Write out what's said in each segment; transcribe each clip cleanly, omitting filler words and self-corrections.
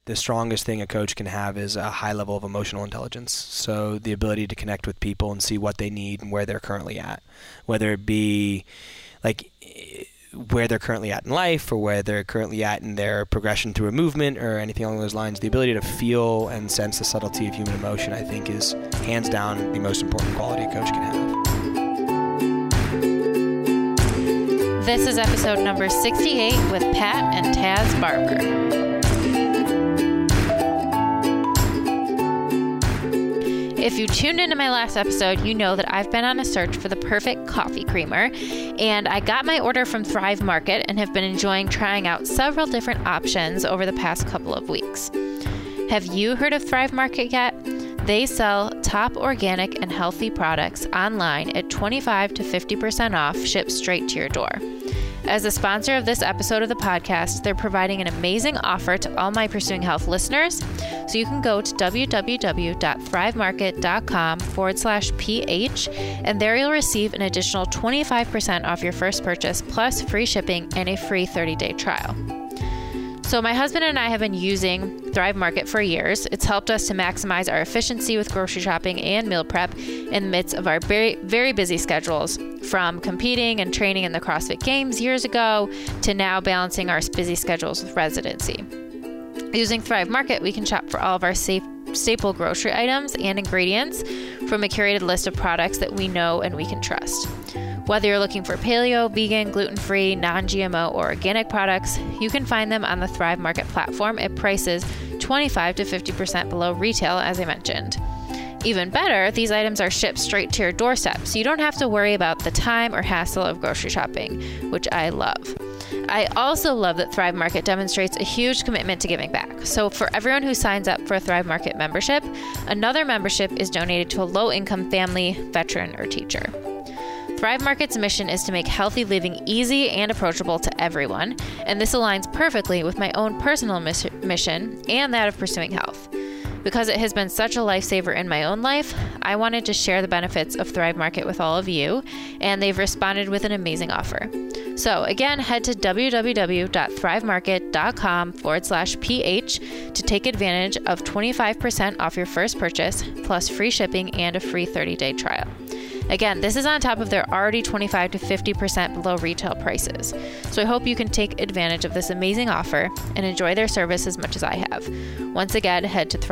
the strongest thing a coach can have is a high level of emotional intelligence. So the ability to connect with people and see what they need and where they're currently at, whether it be like where they're currently at in life or where they're currently at in their progression through a movement or anything along those lines. The ability to feel and sense the subtlety of human emotion, I think, is hands down the most important quality a coach can have. This is episode number 68 with Pat and Taz Barber. If you tuned into my last episode, you know that I've been on a search for the perfect coffee creamer, and I got my order from Thrive Market and have been enjoying trying out several different options over the past couple of weeks. Have you heard of Thrive Market yet? They sell top organic and healthy products online at 25 to 50% off, shipped straight to your door. As a sponsor of this episode of the podcast, they're providing an amazing offer to all my Pursuing Health listeners. So you can go to www.thrivemarket.com/PH, and there you'll receive an additional 25% off your first purchase, plus free shipping and a free 30-day trial. So my husband and I have been using Thrive Market for years. It's helped us to maximize our efficiency with grocery shopping and meal prep in the midst of our very, very busy schedules, from competing and training in the CrossFit Games years ago to now balancing our busy schedules with residency. Using Thrive Market, we can shop for all of our staple grocery items and ingredients from a curated list of products that we know and we can trust. Whether you're looking for paleo, vegan, gluten-free, non-GMO, or organic products, you can find them on the Thrive Market platform at prices 25 to 50% below retail, as I mentioned. Even better, these items are shipped straight to your doorstep, so you don't have to worry about the time or hassle of grocery shopping, which I love. I also love that Thrive Market demonstrates a huge commitment to giving back. So for everyone who signs up for a Thrive Market membership, another membership is donated to a low-income family, veteran, or teacher. Thrive Market's mission is to make healthy living easy and approachable to everyone, and this aligns perfectly with my own personal mission and that of Pursuing Health. Because it has been such a lifesaver in my own life, I wanted to share the benefits of Thrive Market with all of you, and they've responded with an amazing offer. So again, head to www.thrivemarket.com/PH to take advantage of 25% off your first purchase, plus free shipping and a free 30-day trial. Again, this is on top of their already 25 to 50% below retail prices. So I hope you can take advantage of this amazing offer and enjoy their service as much as I have. Once again, head to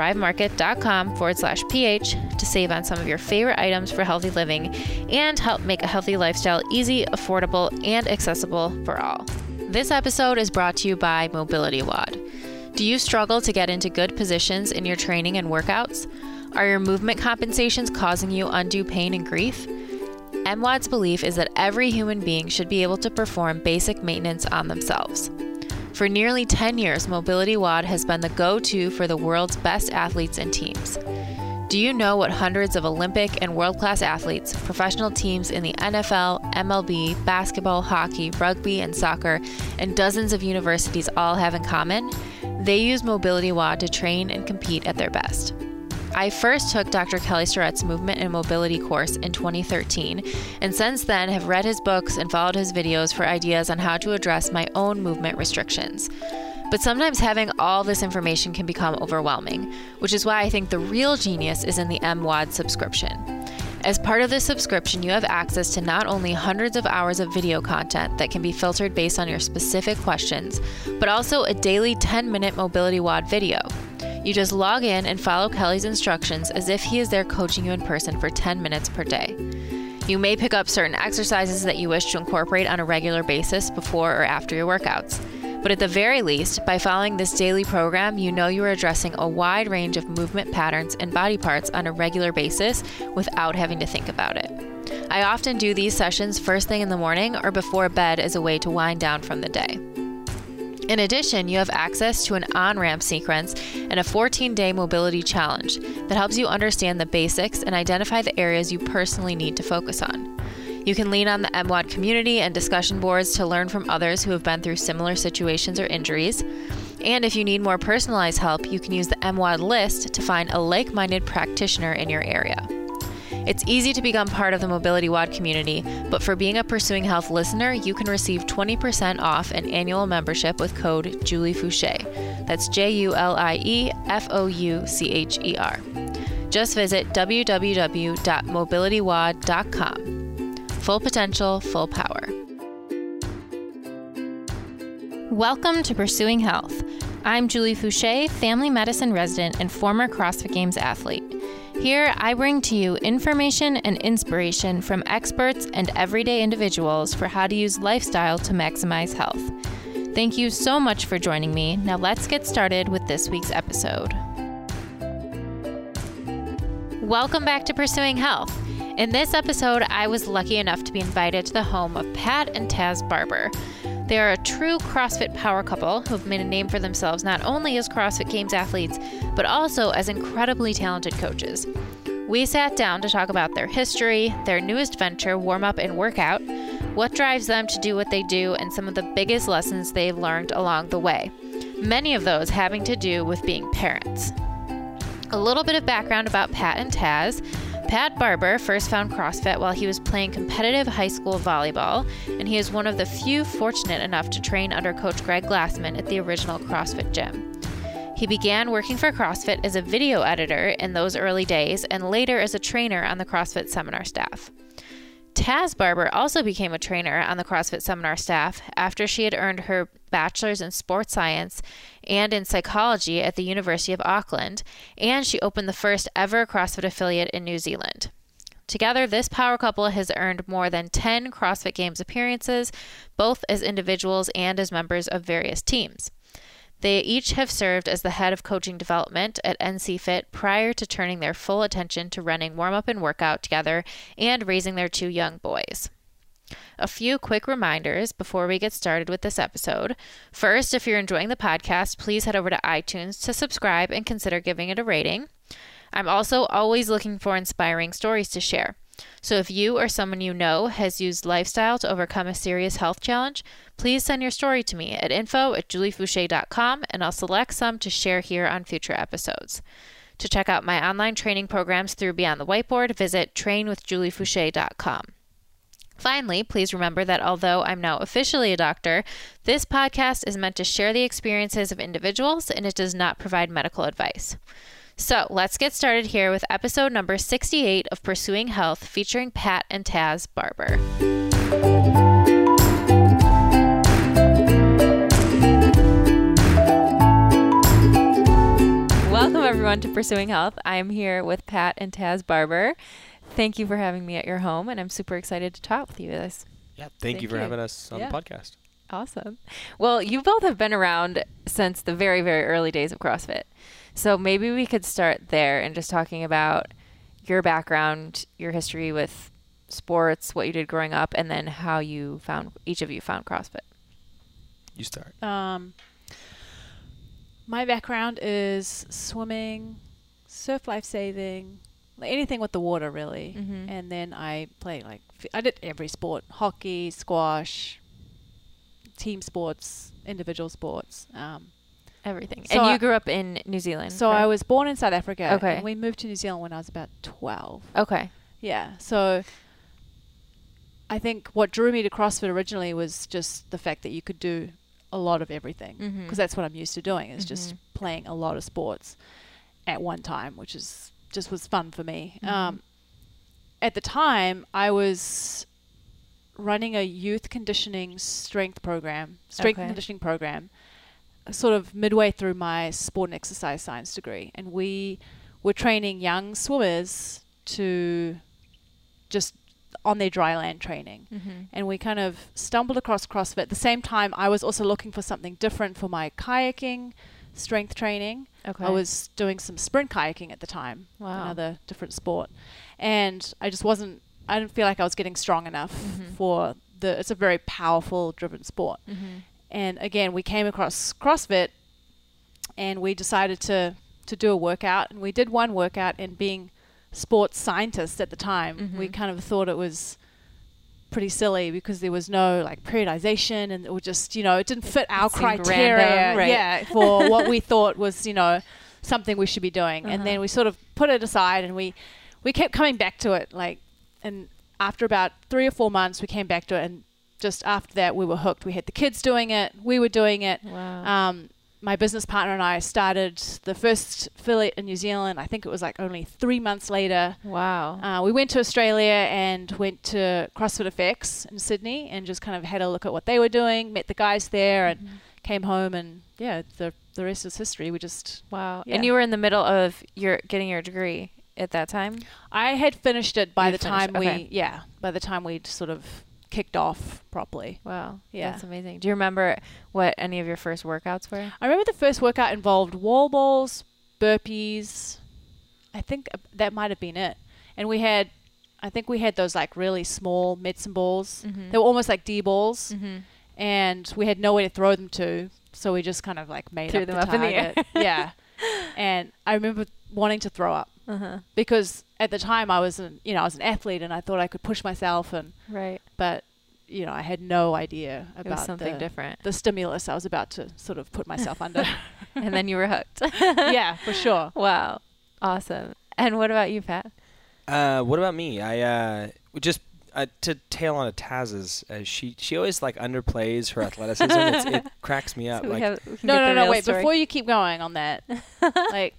thrivemarket.com/PH to save on some of your favorite items for healthy living and help make a healthy lifestyle easy, affordable, and accessible for all. This episode is brought to you by Mobility WOD. Do you struggle to get into good positions in your training and workouts? Are your movement compensations causing you undue pain and grief? MWOD's belief is that every human being should be able to perform basic maintenance on themselves. For nearly 10 years, Mobility WOD has been the go-to for the world's best athletes and teams. Do you know what hundreds of Olympic and world-class athletes, professional teams in the NFL, MLB, basketball, hockey, rugby, and soccer, and dozens of universities all have in common? They use Mobility WOD to train and compete at their best. I first took Dr. Kelly Starrett's movement and mobility course in 2013, and since then have read his books and followed his videos for ideas on how to address my own movement restrictions. But sometimes having all this information can become overwhelming, which is why I think the real genius is in the MWOD subscription. As part of this subscription, you have access to not only hundreds of hours of video content that can be filtered based on your specific questions, but also a daily 10-minute Mobility WOD video. You just log in and follow Kelly's instructions as if he is there coaching you in person for 10 minutes per day. You may pick up certain exercises that you wish to incorporate on a regular basis before or after your workouts. But at the very least, by following this daily program, you know you are addressing a wide range of movement patterns and body parts on a regular basis without having to think about it. I often do these sessions first thing in the morning or before bed as a way to wind down from the day. In addition, you have access to an on-ramp sequence and a 14-day mobility challenge that helps you understand the basics and identify the areas you personally need to focus on. You can lean on the MWOD community and discussion boards to learn from others who have been through similar situations or injuries. And if you need more personalized help, you can use the MWOD list to find a like-minded practitioner in your area. It's easy to become part of the Mobility WOD community, but for being a Pursuing Health listener, you can receive 20% off an annual membership with code Julie Fouché. That's JULIEFOUCHER. Just visit www.mobilitywod.com. Full potential, full power. Welcome to Pursuing Health. I'm Julie Fouché, family medicine resident and former CrossFit Games athlete. Here, I bring to you information and inspiration from experts and everyday individuals for how to use lifestyle to maximize health. Thank you so much for joining me. Now let's get started with this week's episode. Welcome back to Pursuing Health. In this episode, I was lucky enough to be invited to the home of Pat and Taz Barber. They are a true CrossFit power couple who have made a name for themselves not only as CrossFit Games athletes, but also as incredibly talented coaches. We sat down to talk about their history, their newest venture, Warm Up and Workout, what drives them to do what they do, and some of the biggest lessons they've learned along the way. Many of those having to do with being parents. A little bit of background about Pat and Taz. Pat Barber first found CrossFit while he was playing competitive high school volleyball, and he is one of the few fortunate enough to train under Coach Greg Glassman at the original CrossFit gym. He began working for CrossFit as a video editor in those early days and later as a trainer on the CrossFit seminar staff. Taz Barber also became a trainer on the CrossFit seminar staff after she had earned her bachelor's in sports science and in psychology at the University of Auckland, and she opened the first ever CrossFit affiliate in New Zealand. Together, this power couple has earned more than 10 CrossFit Games appearances, both as individuals and as members of various teams. They each have served as the head of coaching development at NC Fit prior to turning their full attention to running Warm Up and Workout together and raising their 2 young boys. A few quick reminders before we get started with this episode. First, if you're enjoying the podcast, please head over to iTunes to subscribe and consider giving it a rating. I'm also always looking for inspiring stories to share. So if you or someone you know has used lifestyle to overcome a serious health challenge, please send your story to me at info@juliefouché.com and I'll select some to share here on future episodes. To check out my online training programs through Beyond the Whiteboard, visit trainwithjuliefouché.com. Finally, please remember that although I'm now officially a doctor, this podcast is meant to share the experiences of individuals and it does not provide medical advice. So let's get started here with episode number 68 of Pursuing Health featuring Pat and Taz Barber. Welcome everyone to Pursuing Health. I am here with Pat and Taz Barber. Thank you for having me at your home, and I'm super excited to talk with you guys. Yeah, thank you for having us on the podcast. Awesome. Well, you both have been around since the very, very early days of CrossFit. So maybe we could start there and just talking about your background, your history with sports, what you did growing up, and then how each of you found CrossFit. You start. My background is swimming, surf lifesaving, anything with the water really. Mm-hmm. And then I did every sport: hockey, squash, team sports, individual sports. Everything. So and you grew up in New Zealand? So correct? I was born in South Africa. Okay. And we moved to New Zealand when I was about 12. Okay. Yeah. So I think what drew me to CrossFit originally was just the fact that you could do a lot of everything. Because that's what I'm used to doing, is just playing a lot of sports at one time, which is just was fun for me. At the time, I was running a youth conditioning strength conditioning program, sort of midway through my sport and exercise science degree, and we were training young swimmers to just on their dry land training. And we kind of stumbled across CrossFit. At the same time, I was also looking for something different for my kayaking strength training. I was doing some sprint kayaking at the time. Wow. Another different sport. And I didn't feel like I was getting strong enough for it's a very powerful driven sport. And again, we came across CrossFit and we decided to do a workout, and we did one workout, and being sports scientists at the time, we kind of thought it was pretty silly because there was no like periodization, and it was just, it didn't fit our criteria random, right? for what we thought was, something we should be doing. And then we sort of put it aside, and we kept coming back to it, and after about 3 or 4 months we came back to it, and just after that we were hooked. We had the kids doing it, we were doing it. Wow. my business partner and I started the first affiliate in New Zealand. I think it was like only 3 months later. Wow. We went to Australia and went to CrossFit FX in Sydney and just kind of had a look at what they were doing, met the guys there, and came home, and the rest is history. We just wow. Yeah. And you were in the middle of getting your degree at that time? I had finished it by the time we'd sort of kicked off properly. Wow. Yeah. That's amazing. Do you remember what any of your first workouts were? I remember the first workout involved wall balls, burpees. I think that might have been it. And we had those like really small medicine balls. They were almost like D balls. And we had nowhere to throw them to, so we just kind of like threw them up in the air. Yeah. And I remember wanting to throw up because at the time I was an athlete and I thought I could push myself but I had no idea about something different. The stimulus I was about to sort of put myself under. And then you were hooked. Yeah, for sure. Wow. Awesome. And what about you, Pat? What about me? I just to tail on to Taz's, she always like underplays her athleticism. It cracks me up. So like no, wait, story. Before you keep going on that, like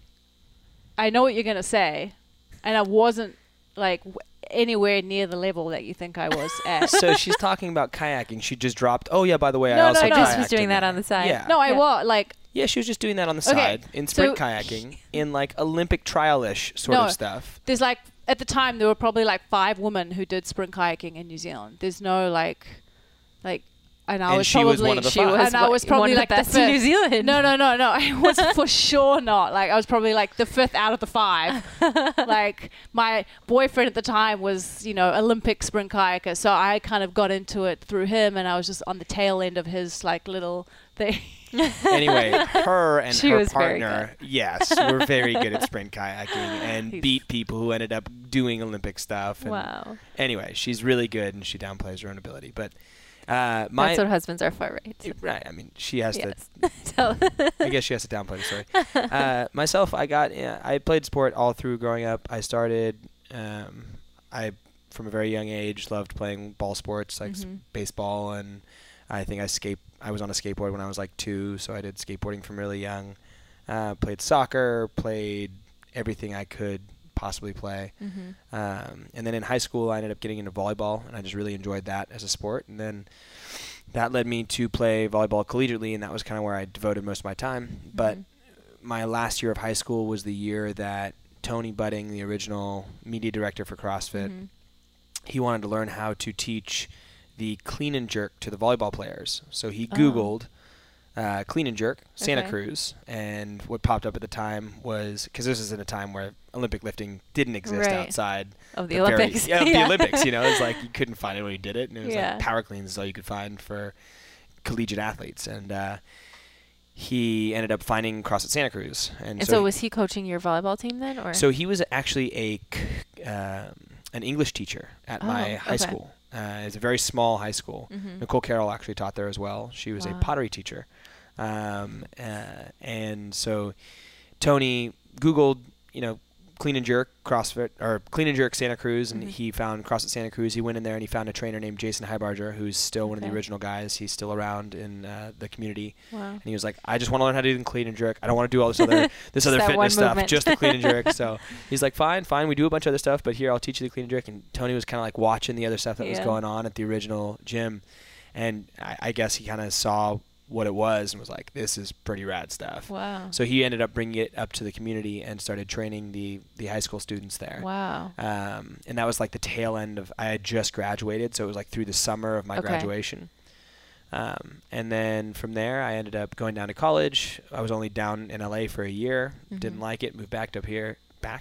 I know what you're gonna say, and I wasn't like anywhere near the level that you think I was at. So she's talking about kayaking. She just dropped. Oh yeah, by the way, I also just was doing that on the side. Yeah. No, I was like. Yeah, she was just doing that on the side in sprint kayaking in like Olympic trial-ish sort of stuff. There's like at the time there were probably like 5 women who did sprint kayaking in New Zealand. There's no like and I was she probably was one of the 5. And I was probably like the best in New Zealand. No. I was for sure not. Like I was probably like the 5th out of the 5. Like my boyfriend at the time was, Olympic sprint kayaker, so I kind of got into it through him, and I was just on the tail end of his like little thing. Anyway, her and her partner, yes, were very good at sprint kayaking and beat people who ended up doing Olympic stuff. And wow. Anyway, she's really good, and she downplays her own ability, but. That's what husbands are for, right? So. Right. I mean, she has to. I guess she has to downplay the story. Myself, I played sport all through growing up. I started. I from a very young age loved playing ball sports like baseball, and I think I was on a skateboard when I was like 2, so I did skateboarding from really young. Played soccer, played everything I could possibly play. And then in high school I ended up getting into volleyball, and I just really enjoyed that as a sport, and then that led me to play volleyball collegiately, and that was kind of where I devoted most of my time. But my last year of high school was the year that Tony Budding, the original media director for CrossFit, he wanted to learn how to teach the clean and jerk to the volleyball players. So he Googled clean and jerk, Santa Cruz, and what popped up at the time was, because this is in a time where Olympic lifting didn't exist outside of the Olympics. Of the Olympics, it's like you couldn't find anyone who did it, and it was like power cleans is all you could find for collegiate athletes, and he ended up finding CrossFit Santa Cruz. And so was he coaching your volleyball team then? Or? So he was actually an English teacher at my high school. It's a very small high school. Nicole Carroll actually taught there as well. She was a pottery teacher. And so Tony Googled, clean and jerk CrossFit, or clean and jerk Santa Cruz, and he found CrossFit Santa Cruz. He went in there and he found a trainer named Jason Heibarger, who's still one of the original guys. He's still around in the community. Wow. And he was like, I just want to learn how to do the clean and jerk. I don't want to do all this other fitness stuff, just the clean and jerk. So he's like, fine, we do a bunch of other stuff, but here, I'll teach you the clean and jerk. And Tony was kind of like watching the other stuff that was going on at the original gym. And I guess he kind of saw what it was and was like, this is pretty rad stuff. Wow. So he ended up bringing it up to the community and started training the high school students there. Wow. And that was like the tail end of, I had just graduated, so it was like through the summer of my graduation. And then from there I ended up going down to college. I was only down in LA for a year, didn't like it, moved back up here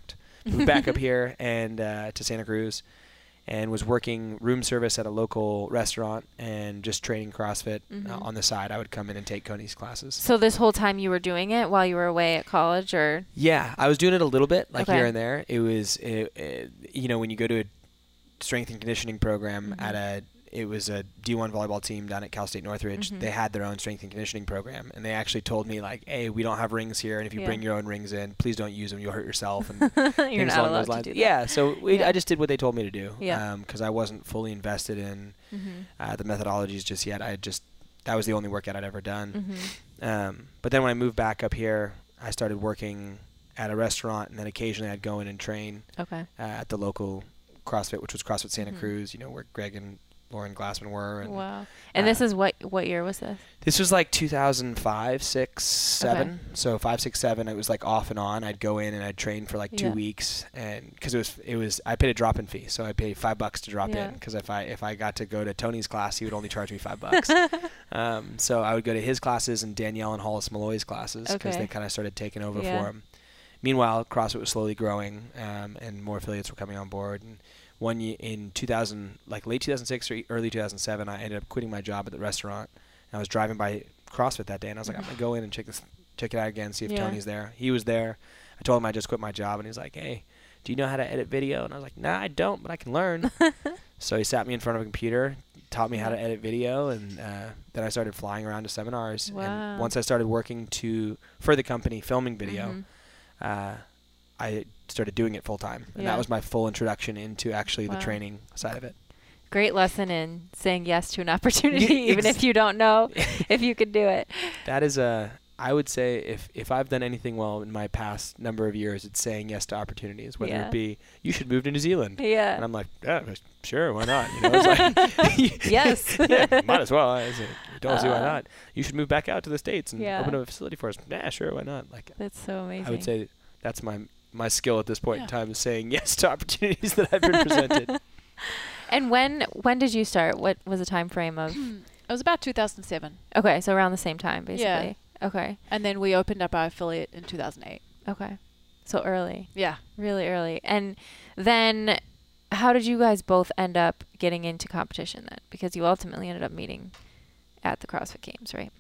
and to Santa Cruz, and was working room service at a local restaurant and just training CrossFit on the side. I would come in and take Coney's classes. So this whole time you were doing it while you were away at college, or? Yeah, I was doing it a little bit, like here and there. It was, when you go to a strength and conditioning program it was a D1 volleyball team down at Cal State Northridge. They had their own strength and conditioning program, and they actually told me like, hey, we don't have rings here, and if you bring your own rings in, please don't use them. You'll hurt yourself. And you're not allowed to do that. Yeah, so I just did what they told me to do because I wasn't fully invested in the methodologies just yet. That was the only workout I'd ever done. But then when I moved back up here, I started working at a restaurant, and then occasionally I'd go in and train at the local CrossFit, which was CrossFit Santa Cruz, where Greg and Lauren Glassman were. And, wow. And this is what year was this? This was like 2005, 6, 7. Okay. So 5, 6, 7, it was like off and on. I'd go in and I'd train for like 2 weeks, and because it was I paid a drop-in fee, so I paid $5 to drop in, because if I got to go to Tony's class, he would only charge me $5. So I would go to his classes and Danielle and Hollis Malloy's classes, because they kind of started taking over for him. Meanwhile, CrossFit was slowly growing, and more affiliates were coming on board. And one year in 2000, like late 2006 or early 2007, I ended up quitting my job at the restaurant. And I was driving by CrossFit that day, and I was like, I'm gonna go in and check it out again, see if Tony's there. He was there. I told him I just quit my job, and he's like, hey, do you know how to edit video? And I was like, nah, I don't, but I can learn. So he sat me in front of a computer, taught me how to edit video, and then I started flying around to seminars. Wow. And once I started working for the company, filming video, I started doing it full time, and that was my full introduction into actually the training side of it. Great lesson in saying yes to an opportunity, even if you don't know if you could do it. That is I would say if I've done anything well in my past number of years, it's saying yes to opportunities, whether it be, you should move to New Zealand. Yeah. And I'm like, sure, why not? It's like, yes. Might as well. I said, don't see why not. You should move back out to the States and open a facility for us. Yeah, sure, why not? Like, that's so amazing. I would say that's my skill at this point in time, is saying yes to opportunities that I've been presented. And when did you start? What was the time frame of? It was about 2007. Okay, so around the same time, basically. Yeah. Okay. And then we opened up our affiliate in 2008. Okay. So early. Yeah. Really early. And then how did you guys both end up getting into competition then? Because you ultimately ended up meeting at the CrossFit Games, right?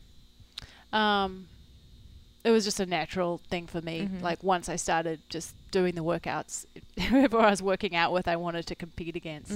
It was just a natural thing for me. Like, once I started just doing the workouts, whoever I was working out with, I wanted to compete against.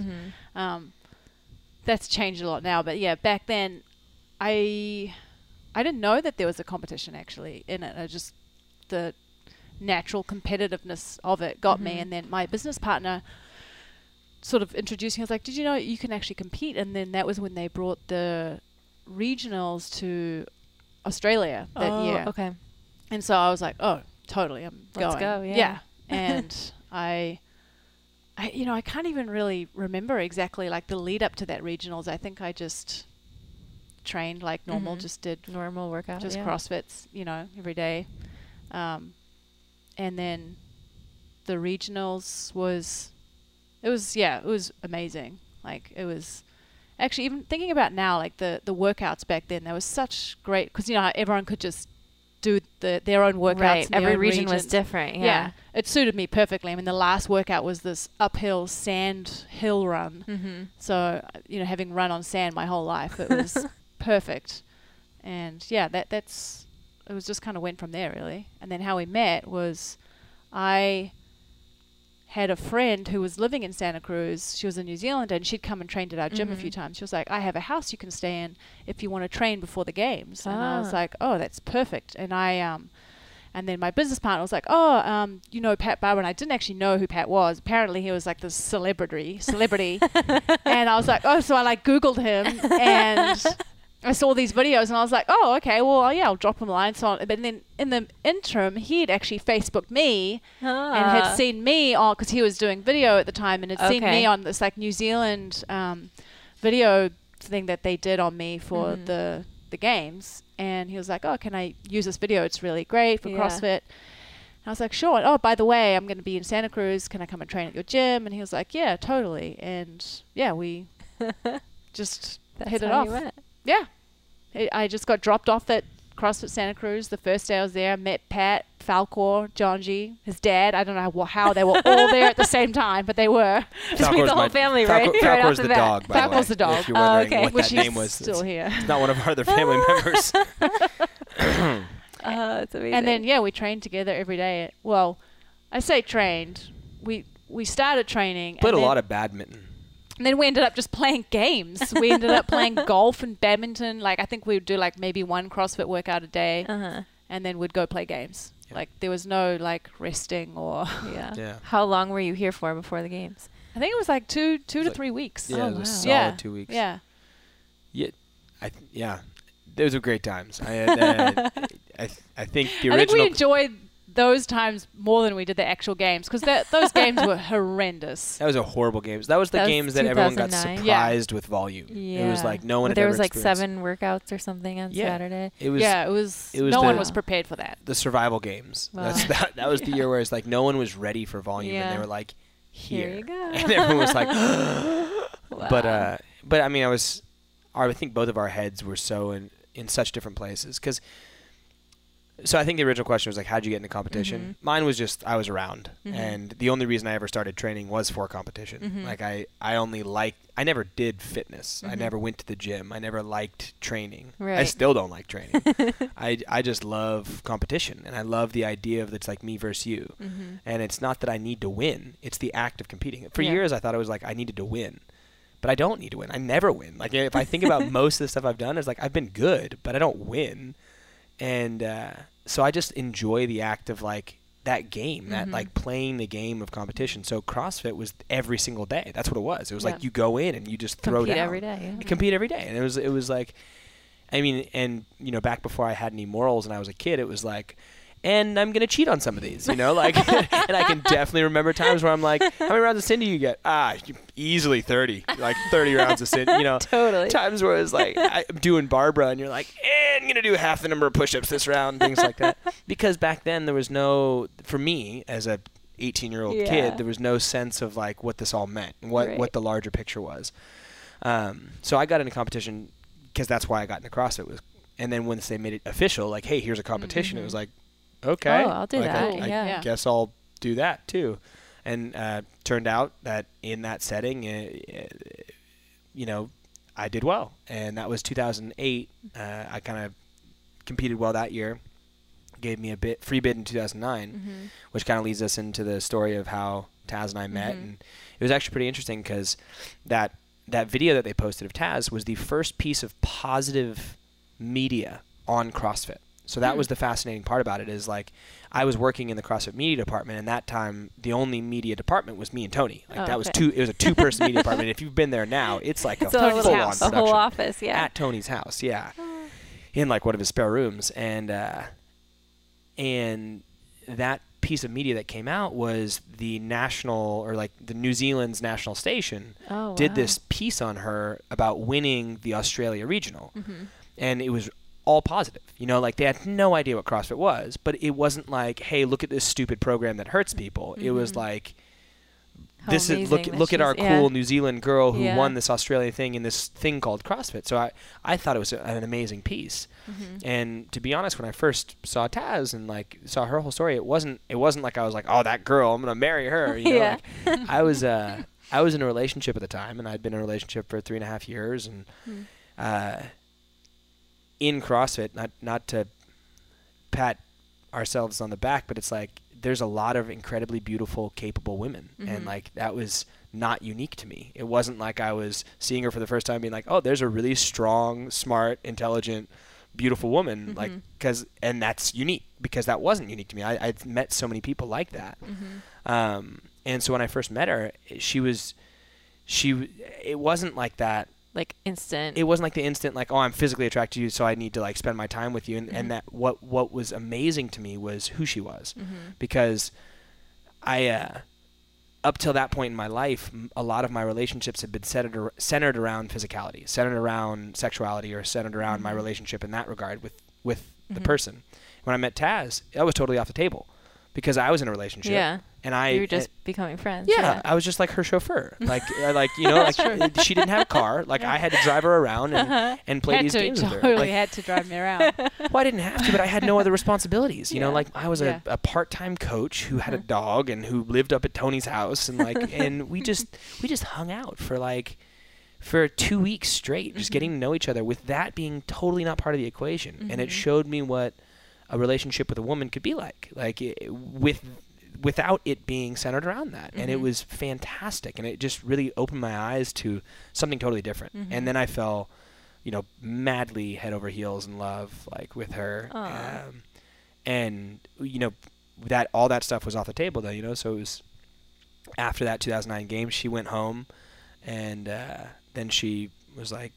That's changed a lot now. But yeah, back then, I didn't know that there was a competition actually in it. The natural competitiveness of it got me. And then my business partner sort of introduced me. I was like, did you know you can actually compete? And then that was when they brought the regionals to Australia that year. Okay. And so I was like, oh, totally, I'm going. Let's go, yeah. And I can't even really remember exactly like the lead up to that regionals. I think I just trained like normal, just did normal workout, just CrossFits, every day. And then the regionals was amazing. Like, it was actually, even thinking about now, like the workouts back then, there was such great, because how everyone could just do their own workouts. Right, every region was different. Yeah, it suited me perfectly. I mean, the last workout was this uphill sand hill run. So, having run on sand my whole life, it was perfect. And yeah, it was just kind of went from there, really. And then how we met was, I had a friend who was living in Santa Cruz. She was in New Zealand, and she'd come and trained at our gym a few times. She was like, I have a house you can stay in if you want to train before the games. And I was like, oh, that's perfect. And and then my business partner was like, Pat Barber. And I didn't actually know who Pat was. Apparently he was like this celebrity. And I was like, oh, so I like Googled him, and I saw these videos, and I was like, oh, okay, well, yeah, I'll drop him a line. But then in the interim, he had actually Facebooked me and had seen me on, because he was doing video at the time, and had seen me on this like New Zealand video thing that they did on me for the games. And he was like, oh, can I use this video? It's really great for CrossFit. And I was like, sure. And, oh, by the way, I'm going to be in Santa Cruz. Can I come and train at your gym? And he was like, yeah, totally. And yeah, we just hit it off. Yeah. I just got dropped off at CrossFit Santa Cruz the first day I was there. Met Pat, Falcor, Johnji, his dad. I don't know how they were all there at the same time, but they were. Just meet the whole family, right? Falcor's the dog, by the way. Falcor's the dog. If you're wondering what Which that name was. Still here. It's not one of our other family members. It's amazing. And then, we trained together every day. Well, I say trained. We started training. Played a lot of badminton. And then we ended up just playing games. We ended up playing golf and badminton. Like, I think we would do like maybe one CrossFit workout a day, and then we'd go play games. Yeah. Like, there was no like resting or yeah. How long were you here for before the games? I think it was like two to 3 weeks. Yeah, it was a solid 2 weeks. Yeah. Yeah. those were great times. I had, I think the original. I think we enjoyed those times more than we did the actual games because those games were horrendous. That was a horrible games. That was the games that everyone got 2009. surprised with volume. Yeah. It was like no one had There ever was like experienced. 7 workouts or something on Saturday. It was. It was It was no the- one was prepared for that. The survival games. Wow. That was the year where it's like no one was ready for volume, and Yeah. they were like, Here you go. and everyone was like, Wow. but I mean, I think both of our heads were so in such different places because. So I think the original question was like, how'd you get into competition? Mine was just I was around, and the only reason I ever started training was for competition. Like I never did fitness. I never went to the gym. I never liked training. I Right. still don't like training. I just love competition, and I love the idea of it's like me versus you. And it's not that I need to win. It's the act of competing. For Yeah. years, I thought it was like I needed to win. But I don't need to win. I never win. Like if I think about most of the stuff I've done, it's like I've been good, but I don't win. And so I just enjoy the act of like that game, that like playing the game of competition. So CrossFit was every single day. That's what it was. It was like you go in and you just throw Compete down every day. Yeah. You compete every day. And it was like, I mean, and you know, back before I had any morals and I was a kid, it was like, and I'm gonna cheat on some of these, you know, like, and I can definitely remember times where I'm like, how many rounds of sin do you get? Easily 30, like 30 rounds of sin, you know. Totally. Times where it's like I'm doing Barbara, and you're like, I'm gonna do half the number of push-ups this round, things like that. Because back then there was no, for me as a 18-year-old kid, there was no sense of like what this all meant, and what the larger picture was. So I got into competition because that's why I got into CrossFit was, and then once they made it official, like, hey, here's a competition, it was like, okay, Oh, I'll do like, that. I guess I'll do that too. And turned out that in that setting, you know, I did well. And that was 2008. I kind of competed well that year. Gave me a free bid in 2009, which kind of leads us into the story of how Taz and I met. And it was actually pretty interesting because that video that they posted of Taz was the first piece of positive media on CrossFit. So that was the fascinating part about it is like I was working in the CrossFit media department, and that time the only media department was me and Tony. Like that was it was a 2-person media department. If you've been there now, it's like a full-on production. A whole office, At Tony's house, in like one of his spare rooms, and that piece of media that came out was the national, or like the New Zealand's national station did this piece on her about winning the Australia regional, and it was all positive. You know, like they had no idea what CrossFit was, but it wasn't like, hey, look at this stupid program that hurts people. It was like, this is look at our cool New Zealand girl who won this Australian thing in this thing called CrossFit. So I thought it was an amazing piece. And to be honest, when I first saw Taz and like saw her whole story, it wasn't like I was like, oh, that girl, I'm gonna marry her. You know, like, I was in a relationship at the time, and I'd been in a relationship for 3.5 years, and in CrossFit, not to pat ourselves on the back, but it's like there's a lot of incredibly beautiful, capable women, and like that was not unique to me. It wasn't like I was seeing her for the first time being like, oh, there's a really strong, smart, intelligent, beautiful woman, like, and that's unique, because that wasn't unique to me. I've met so many people like that. And so when I first met her, it wasn't like that. Like instant. It wasn't like the instant, like, oh, I'm physically attracted to you, so I need to like spend my time with you. And that what was amazing to me was who she was, because I, up till that point in my life, a lot of my relationships had been centered around physicality, centered around sexuality, or centered around my relationship in that regard with the person. When I met Taz, that was totally off the table, because I was in a relationship. Yeah. And you were just becoming friends. Yeah, I was just like her chauffeur. Like you know, like she didn't have a car. Like I had to drive her around and play these games with her. Totally Like, had to drive me around. well, I didn't have to, but I had no other responsibilities. You know, like I was a part-time coach who had a dog and who lived up at Tony's house, and like, and we just hung out for 2 weeks straight, just getting to know each other, with that being totally not part of the equation. And it showed me what a relationship with a woman could be like without it being centered around that. And it was fantastic, and it just really opened my eyes to something totally different. And then I fell, you know, madly head over heels in love, like, with her. And you know, that all that stuff was off the table though, you know. So it was after that 2009 game, she went home, and then she was like,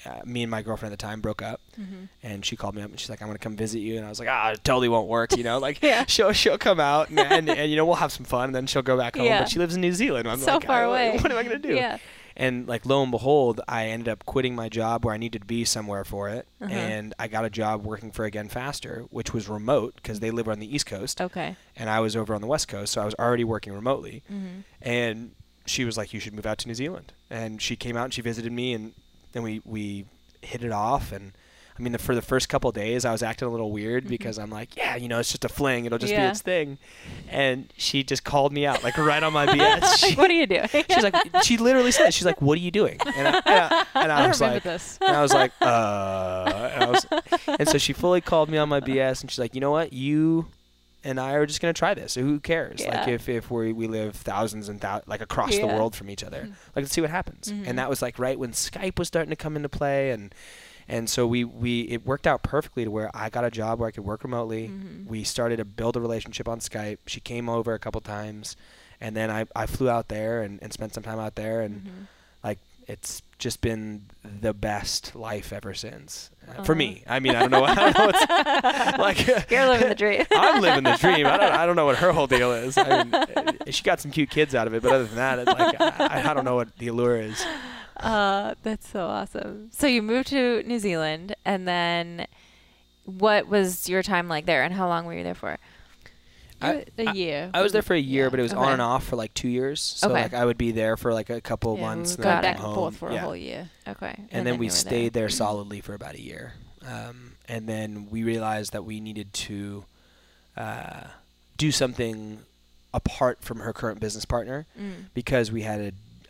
me and my girlfriend at the time broke up, and she called me up and she's like, "I'm gonna come visit you," and I was like, "It totally won't work, like she'll come out and we'll have some fun, and then she'll go back home." But she lives in New Zealand. I'm so like, far away. What am I gonna do? Yeah. And like lo and behold, I ended up quitting my job where I needed to be somewhere for it, and I got a job working for Again Faster, which was remote because they live on the East Coast, Okay. and I was over on the West Coast, so I was already working remotely, and she was like, "You should move out to New Zealand," and she came out and she visited me, and then we hit it off. And I mean, for the first couple of days I was acting a little weird because I'm like, it's just a fling, it'll just be its thing. And she just called me out like right on my BS. What are you doing? She's like, she literally said, she's like, "What are you doing?" And I was like, this. and I was like, and so she fully called me on my BS, and she's like, "You know what, you and I are just gonna try this. So who cares? Like if we live thousands and like across the world from each other, like let's see what happens." And that was like right when Skype was starting to come into play, and so it worked out perfectly to where I got a job where I could work remotely. We started to build a relationship on Skype. She came over a couple times, and then I flew out there and spent some time out there, and like it's just been the best life ever since for me. I mean, I don't know what's like. You're living the dream. I'm living the dream. I don't know what her whole deal is. I mean, she got some cute kids out of it, but other than that, it's like I don't know what the allure is. That's so awesome. So you moved to New Zealand, and then what was your time like there, and how long were you there for? A year. I was there for a year, but it was Okay. on and off for like 2 years. So like I would be there for like a couple of months. We and were then going back come and home. forth for a whole year. Okay. And then we you were stayed there solidly for about a year. And then we realized that we needed to do something apart from her current business partner because we had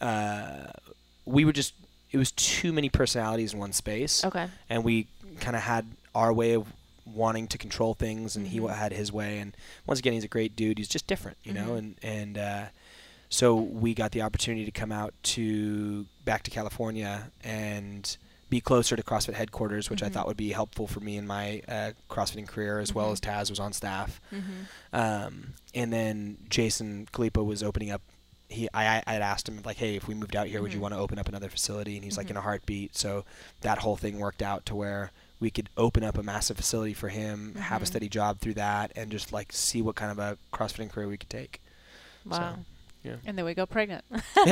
it was too many personalities in one space. Okay. And we kind of had our way of wanting to control things, and he had his way. And once again, he's a great dude. He's just different, know. And so we got the opportunity to come out back to California and be closer to CrossFit headquarters, which I thought would be helpful for me in my CrossFitting career, as well as Taz was on staff. And then Jason Kalipa was opening up. I had asked him like, "Hey, if we moved out here, would you want to open up another facility?" And he's like, "In a heartbeat." So that whole thing worked out to where we could open up a massive facility for him, have a steady job through that, and just like see what kind of a CrossFitting career we could take. Wow. So, yeah. And then we got pregnant.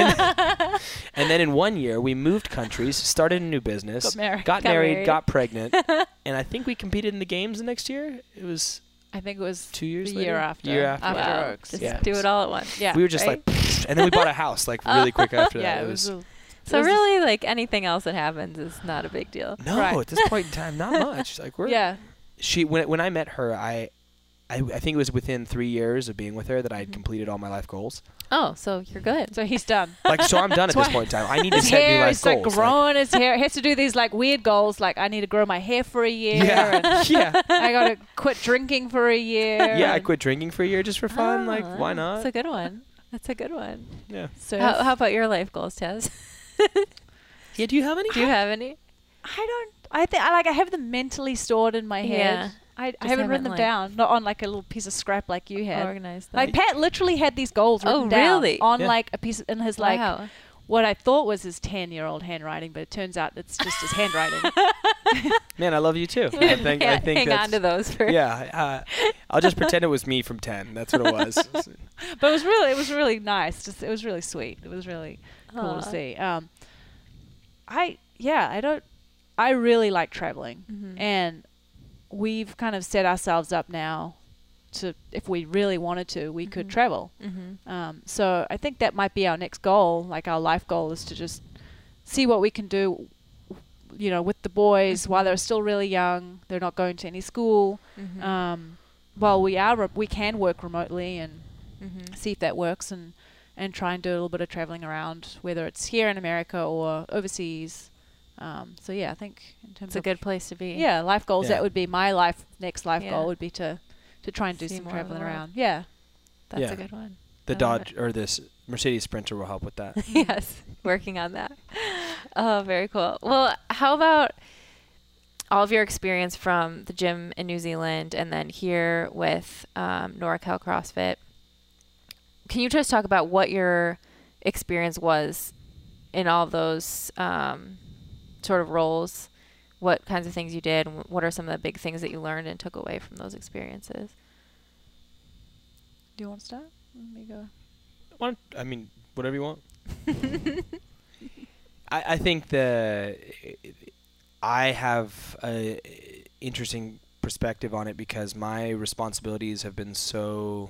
And then in 1 year, we moved countries, started a new business, got married, got pregnant, and I think we competed in the games the next year. It was. I think it was 2 years the later? year after. Year after. Wow. Oaks. Just do it all at once. Yeah. We were just like, and then we bought a house like really quick after that. Yeah, it was So really, like anything else that happens is not a big deal. no, Right. at this point in time, not much. Like we're She when I met her, I think it was within 3 years of being with her that I had completed all my life goals. Oh, so you're good. So he's done. Like, so I'm done at this point in time. I need to His set new hair life is like goals. growing his hair. He has to do these like weird goals. Like I need to grow my hair for a year. And yeah. I got to quit drinking for a year. Yeah, I quit drinking for a year just for fun. Like, why not? That's a good one. That's a good one. Yeah. So How about your life goals, Taz? Yeah. Do you have any? Do you have any? I don't. I think I have them mentally stored in my head. Yeah. I haven't written them like down, not on like a little piece of scrap like you had. Organized. Like Pat literally had these goals written down really? on like a piece in his like Wow. what I thought was his 10-year-old handwriting, but it turns out it's just his handwriting. Man, I love you too. I think hang that's, on to those for. Yeah. I'll just pretend it was me from 10. That's what it was. But it was really nice. It was really sweet. It was really cool to see. I really like traveling, and we've kind of set ourselves up now to, if we really wanted to, we could travel. So I think that might be our next goal. Like our life goal is to just see what we can do, with the boys while they're still really young. They're not going to any school. While we can work remotely and see if that works, and try and do a little bit of traveling around, whether it's here in America or overseas. So yeah, I think in terms It's a of good place to be. yeah, life goals. Yeah. That would be my next life Yeah. goal would be to try and do See some more of the traveling world. around. Yeah. That's Yeah. a good one. The I love Dodge or this Mercedes Sprinter will help with that. Yes, working on that. Oh, very cool. Well, how about all of your experience from the gym in New Zealand and then here with NorCal CrossFit? Can you just talk about what your experience was in all those sort of roles, what kinds of things you did, and what are some of the big things that you learned and took away from those experiences? Do you want to start? Let me go. I mean, whatever you want. I think I have a interesting perspective on it because my responsibilities have been so,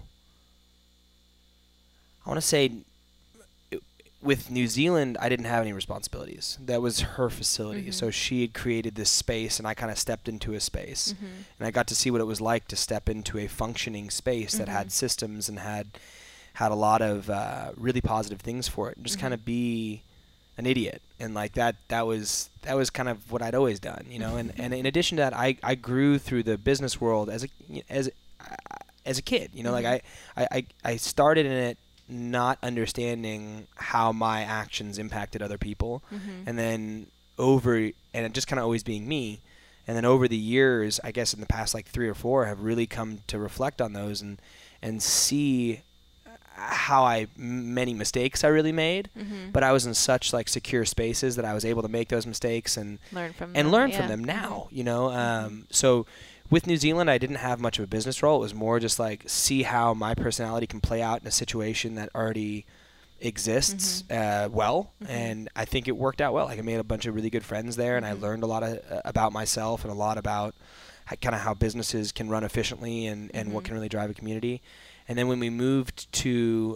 I want to say, with New Zealand, I didn't have any responsibilities. That was her facility. So she had created this space, and I kind of stepped into a space. And I got to see what it was like to step into a functioning space that had systems and had a lot of really positive things for it. And just kind of be an idiot. And like that was kind of what I'd always done, you know. And in addition to that, I grew through the business world as a kid, you know. Like I started in it not understanding how my actions impacted other people, and then and just kind of always being me, and then over the years, I guess in the past like 3 or 4, have really come to reflect on those and see how many mistakes I really made, but I was in such like secure spaces that I was able to make those mistakes and learn from them now, you know. So with New Zealand, I didn't have much of a business role. It was more just like see how my personality can play out in a situation that already exists well, and I think it worked out well. Like I made a bunch of really good friends there, and I learned a lot about myself and a lot about kind of how businesses can run efficiently and what can really drive a community. And then when we moved to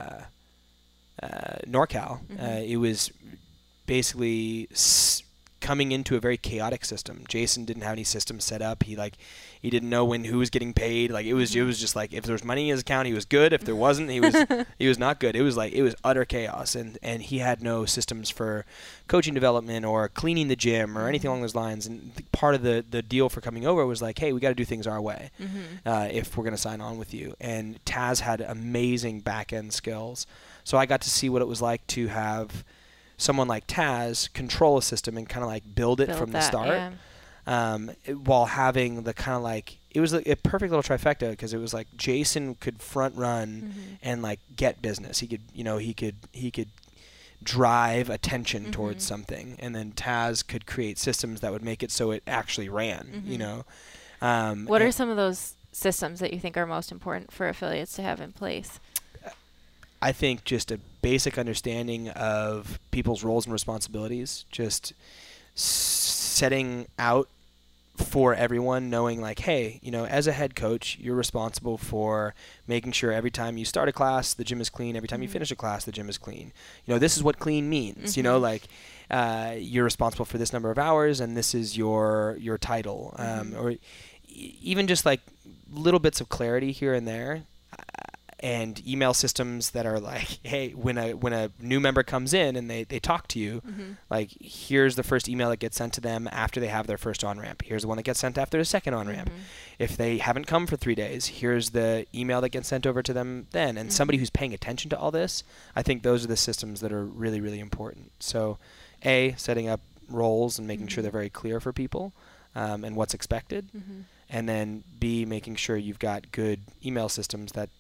NorCal, it was basically coming into a very chaotic system. Jason didn't have any systems set up. He didn't know who was getting paid. Like it was just like if there was money in his account, he was good. If there wasn't, he was not good. It was utter chaos, and he had no systems for coaching development or cleaning the gym or anything along those lines. And part of the deal for coming over was like, hey, we got to do things our way if we're going to sign on with you. And Taz had amazing back end skills, so I got to see what it was like to have someone like Taz control a system and kind of like build it from the start, while having the kind of like, it was a perfect little trifecta because it was like Jason could front run and like get business. He could drive attention towards something, and then Taz could create systems that would make it so it actually ran, you know. What are some of those systems that you think are most important for affiliates to have in place? I think just a basic understanding of people's roles and responsibilities, just setting out for everyone, knowing like, hey, you know, as a head coach, you're responsible for making sure every time you start a class, the gym is clean. Every time you finish a class, the gym is clean. You know, this is what clean means, you know, like you're responsible for this number of hours and this is your title. Or even just like little bits of clarity here and there. And email systems that are like, hey, when a new member comes in and they talk to you, like here's the first email that gets sent to them after they have their first on-ramp. Here's the one that gets sent after the second on-ramp. If they haven't come for 3 days, here's the email that gets sent over to them then. And somebody who's paying attention to all this, I think those are the systems that are really, really important. So A, setting up roles and making sure they're very clear for people and what's expected. And then B, making sure you've got good email systems that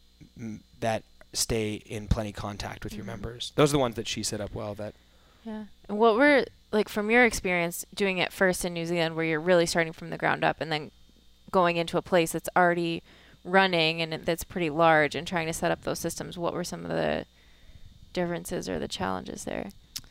stay in plenty contact with your members. Those are the ones that she set up well. And what were, like, from your experience doing it first in New Zealand, where you're really starting from the ground up and then going into a place that's already running and that's pretty large and trying to set up those systems, what were some of the differences or the challenges there?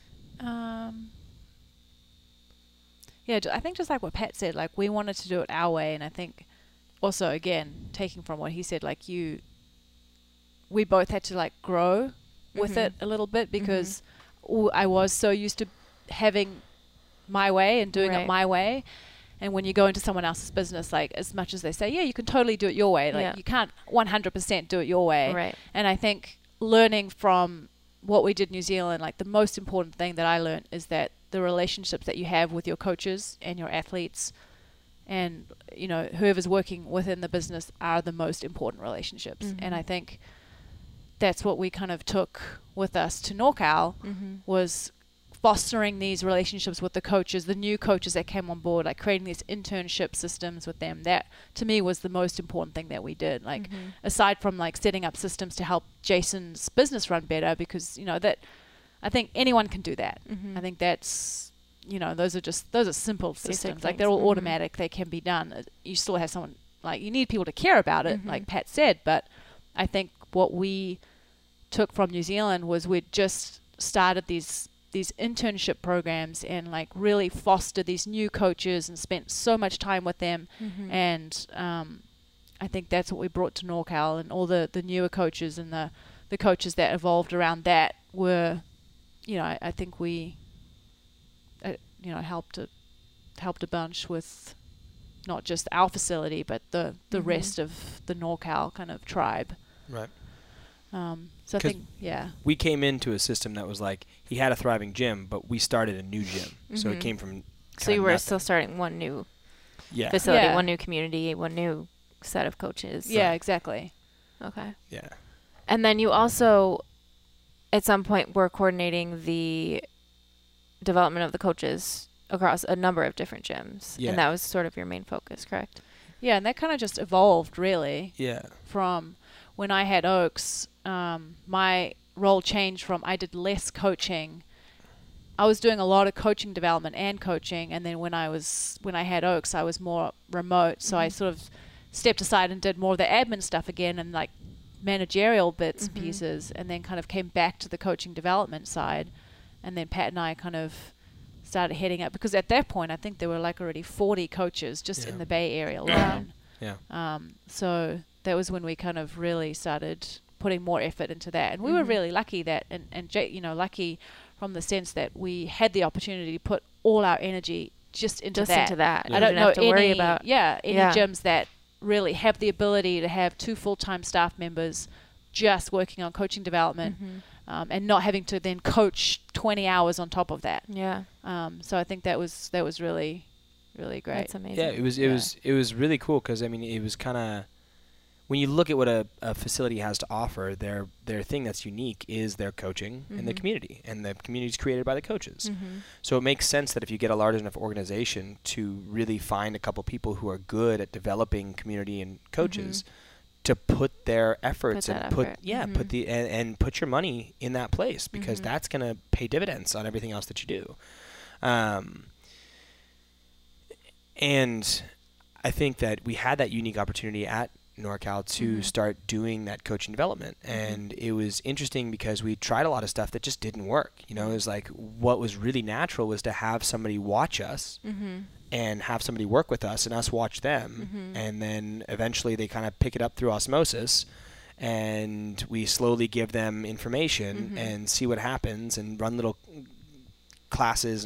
I think just like what Pat said, like we wanted to do it our way, and I think also, again, taking from what he said, like we both had to like grow with it a little bit because I was so used to having my way and doing it my way. And when you go into someone else's business, like as much as they say, yeah, you can totally do it your way, like you can't 100% do it your way. Right. And I think learning from what we did in New Zealand, like the most important thing that I learned is that the relationships that you have with your coaches and your athletes and, you know, whoever's working within the business are the most important relationships. And I think that's what we kind of took with us to NorCal was fostering these relationships with the coaches, the new coaches that came on board, like creating these internship systems with them. That to me was the most important thing that we did. Like aside from like setting up systems to help Jason's business run better, because, you know, that I think anyone can do that. I think that's those are simple systems. Like they're all automatic. They can be done. You still have someone, like, you need people to care about it, like Pat said. But I think what we took from New Zealand was we'd just started these internship programs and like really fostered these new coaches and spent so much time with them. And I think that's what we brought to NorCal, and all the newer coaches and the coaches that evolved around that were, I think we helped a bunch with not just our facility, but the rest of the NorCal kind of tribe. Right. So I think, we came into a system that was like, he had a thriving gym, but we started a new gym. So it came from So you were still starting one new facility, one new community, one new set of coaches. Yeah, exactly. Okay. Yeah. And then you also, at some point, were coordinating the development of the coaches across a number of different gyms. Yeah. And that was sort of your main focus, correct? Yeah, and that kind of just evolved, really. Yeah. From when I had Oaks, my role changed from I did less coaching. I was doing a lot of coaching development and coaching, and then when I had Oaks, I was more remote, so I sort of stepped aside and did more of the admin stuff again, and like managerial bits and pieces, and then kind of came back to the coaching development side. And then Pat and I kind of started heading up, because at that point I think there were like already 40 coaches just in the Bay Area alone. Yeah. So that was when we kind of really started putting more effort into that, and we were really lucky that, lucky from the sense that we had the opportunity to put all our energy just into that. Yeah. I don't know have to worry about any gyms that really have the ability to have 2 full-time staff members just working on coaching development, and not having to then coach 20 hours on top of that. Yeah. So I think that was really, really great. That's amazing. Yeah, it was really cool, because I mean, it was kind of, when you look at what a facility has to offer, their thing that's unique is their coaching and the community, and the community is created by the coaches. So it makes sense that if you get a large enough organization to really find a couple people who are good at developing community and coaches, to put their efforts put your money in that place, because that's going to pay dividends on everything else that you do. And I think that we had that unique opportunity at NorCal to start doing that coaching development, and it was interesting because we tried a lot of stuff that just didn't work. It was like, what was really natural was to have somebody watch us and have somebody work with us and us watch them, and then eventually they kind of pick it up through osmosis, and we slowly give them information and see what happens, and run little classes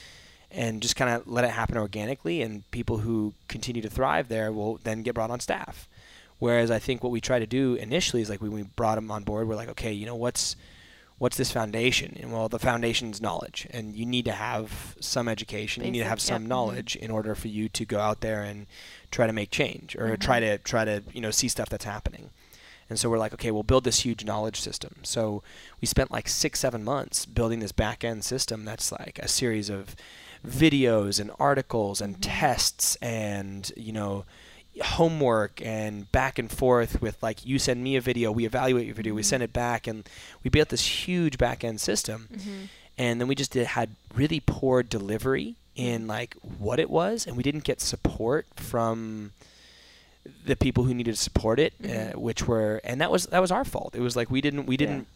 and just kind of let it happen organically, and people who continue to thrive there will then get brought on staff. Whereas I think what we try to do initially is, like, when we brought them on board, we're like, okay, what's this foundation? And well, the foundation is knowledge, and you need to have some education. You need to have some knowledge in order for you to go out there and try to make change, or try to see stuff that's happening. And so we're like, okay, we'll build this huge knowledge system. So we spent like 6-7 months building this back end system that's like a series of videos and articles and tests and homework and back and forth with, like, you send me a video, we evaluate your video, we send it back, and we built this huge back end system. And then we just had really poor delivery in like what it was, and we didn't get support from the people who needed to support it, and that was our fault. It was like we didn't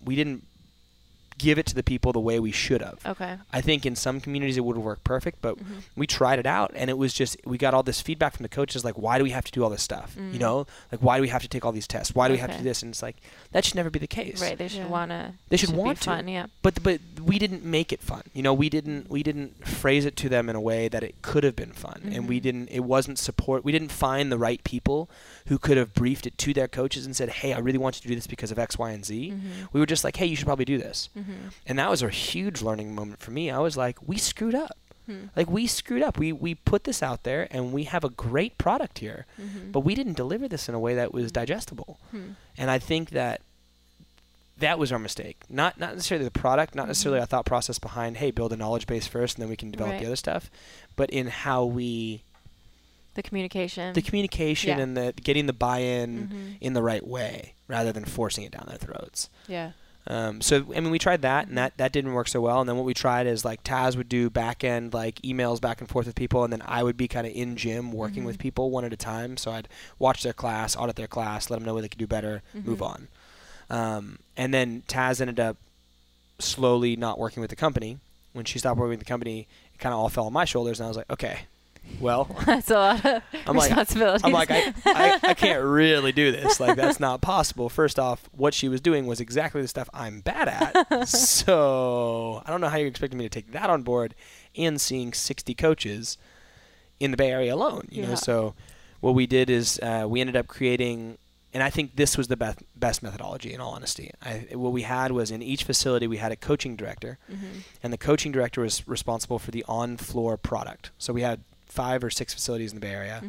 give it to the people the way we should have. Okay. I think in some communities it would have worked perfect, but we tried it out, and it was just, we got all this feedback from the coaches, like, why do we have to do all this stuff? Like, why do we have to take all these tests? Why do we have to do this? And it's like, that should never be the case. Right. They should want to. They should want to. Fun, yeah. But we didn't make it fun. We didn't phrase it to them in a way that it could have been fun, and it wasn't support. We didn't find the right people who could have briefed it to their coaches and said, hey, I really want you to do this because of X, Y, and Z. We were just like, hey, you should probably do this. And that was a huge learning moment for me. I was like, we screwed up. Like, we screwed up. We put this out there, and we have a great product here, but we didn't deliver this in a way that was digestible. And I think that was our mistake. Not necessarily the product, not necessarily our thought process behind, hey, build a knowledge base first, and then we can develop the other stuff, but in how we... The communication and the getting the buy-in in the right way, rather than forcing it down their throats. Yeah. So, I mean, we tried that, and that didn't work so well. And then what we tried is, like, Taz would do back-end, like, emails back and forth with people, and then I would be kind of in gym working with people one at a time. So I'd watch their class, audit their class, let them know what they could do better, move on. And then Taz ended up slowly not working with the company. When she stopped working with the company, it kind of all fell on my shoulders, and I was like, okay, well, that's a lot of responsibility. I'm like, I can't really do this. Like, that's not possible. First off, what she was doing was exactly the stuff I'm bad at. So I don't know how you're expecting me to take that on board and seeing 60 coaches in the Bay Area alone. You know, so what we did is we ended up creating, and I think this was the best methodology, in all honesty. What we had was, in each facility we had a coaching director, and the coaching director was responsible for the on-floor product. So we had 5 or 6 facilities in the Bay Area,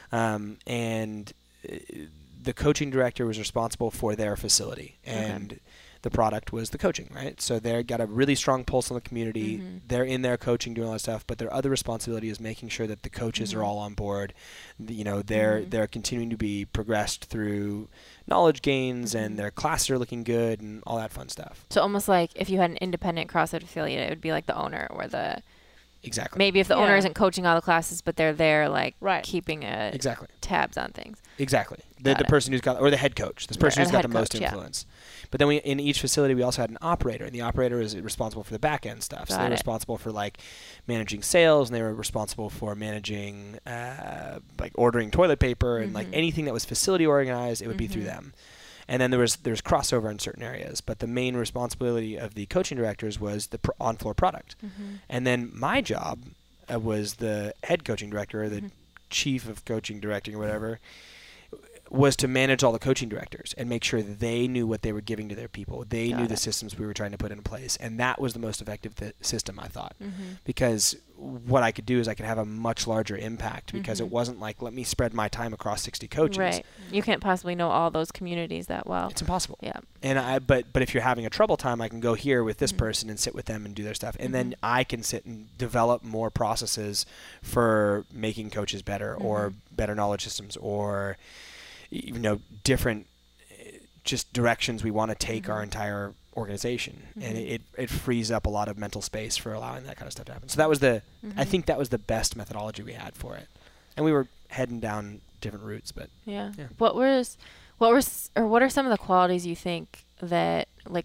and the coaching director was responsible for their facility, and the product was the coaching, right? So they got a really strong pulse on the community. They're in there coaching, doing all that stuff, but their other responsibility is making sure that the coaches are all on board. You know, they're continuing to be progressed through knowledge gains, and their classes are looking good, and all that fun stuff. So almost like if you had an independent CrossFit affiliate, it would be like the owner or the... Exactly. Maybe if the owner isn't coaching all the classes, but they're there, like, keeping tabs on things. Exactly. The person who's got, or the head coach, this person who's got the most influence. But then in each facility, we also had an operator, and the operator is responsible for the back end stuff. So they're responsible for, like, managing sales, and they were responsible for managing, like, ordering toilet paper, and like anything that was facility organized, it would be through them. And then there's crossover in certain areas, but the main responsibility of the coaching directors was the on-floor product. And then my job was the head coaching director, or the chief of coaching directing, or whatever, was to manage all the coaching directors and make sure that they knew what they were giving to their people. They knew the systems we were trying to put in place, and that was the most effective system, I thought, because what I could do is I could have a much larger impact, because it wasn't like, let me spread my time across 60 coaches. Right. You can't possibly know all those communities that well. It's impossible. Yeah. And but if you're having a trouble time, I can go here with this person and sit with them and do their stuff, and then I can sit and develop more processes for making coaches better, or better knowledge systems, or different just directions we want to take our entire organization, and it frees up a lot of mental space for allowing that kind of stuff to happen. So that was I think that was the best methodology we had for it, and we were heading down different routes, but what are some of the qualities you think that, like,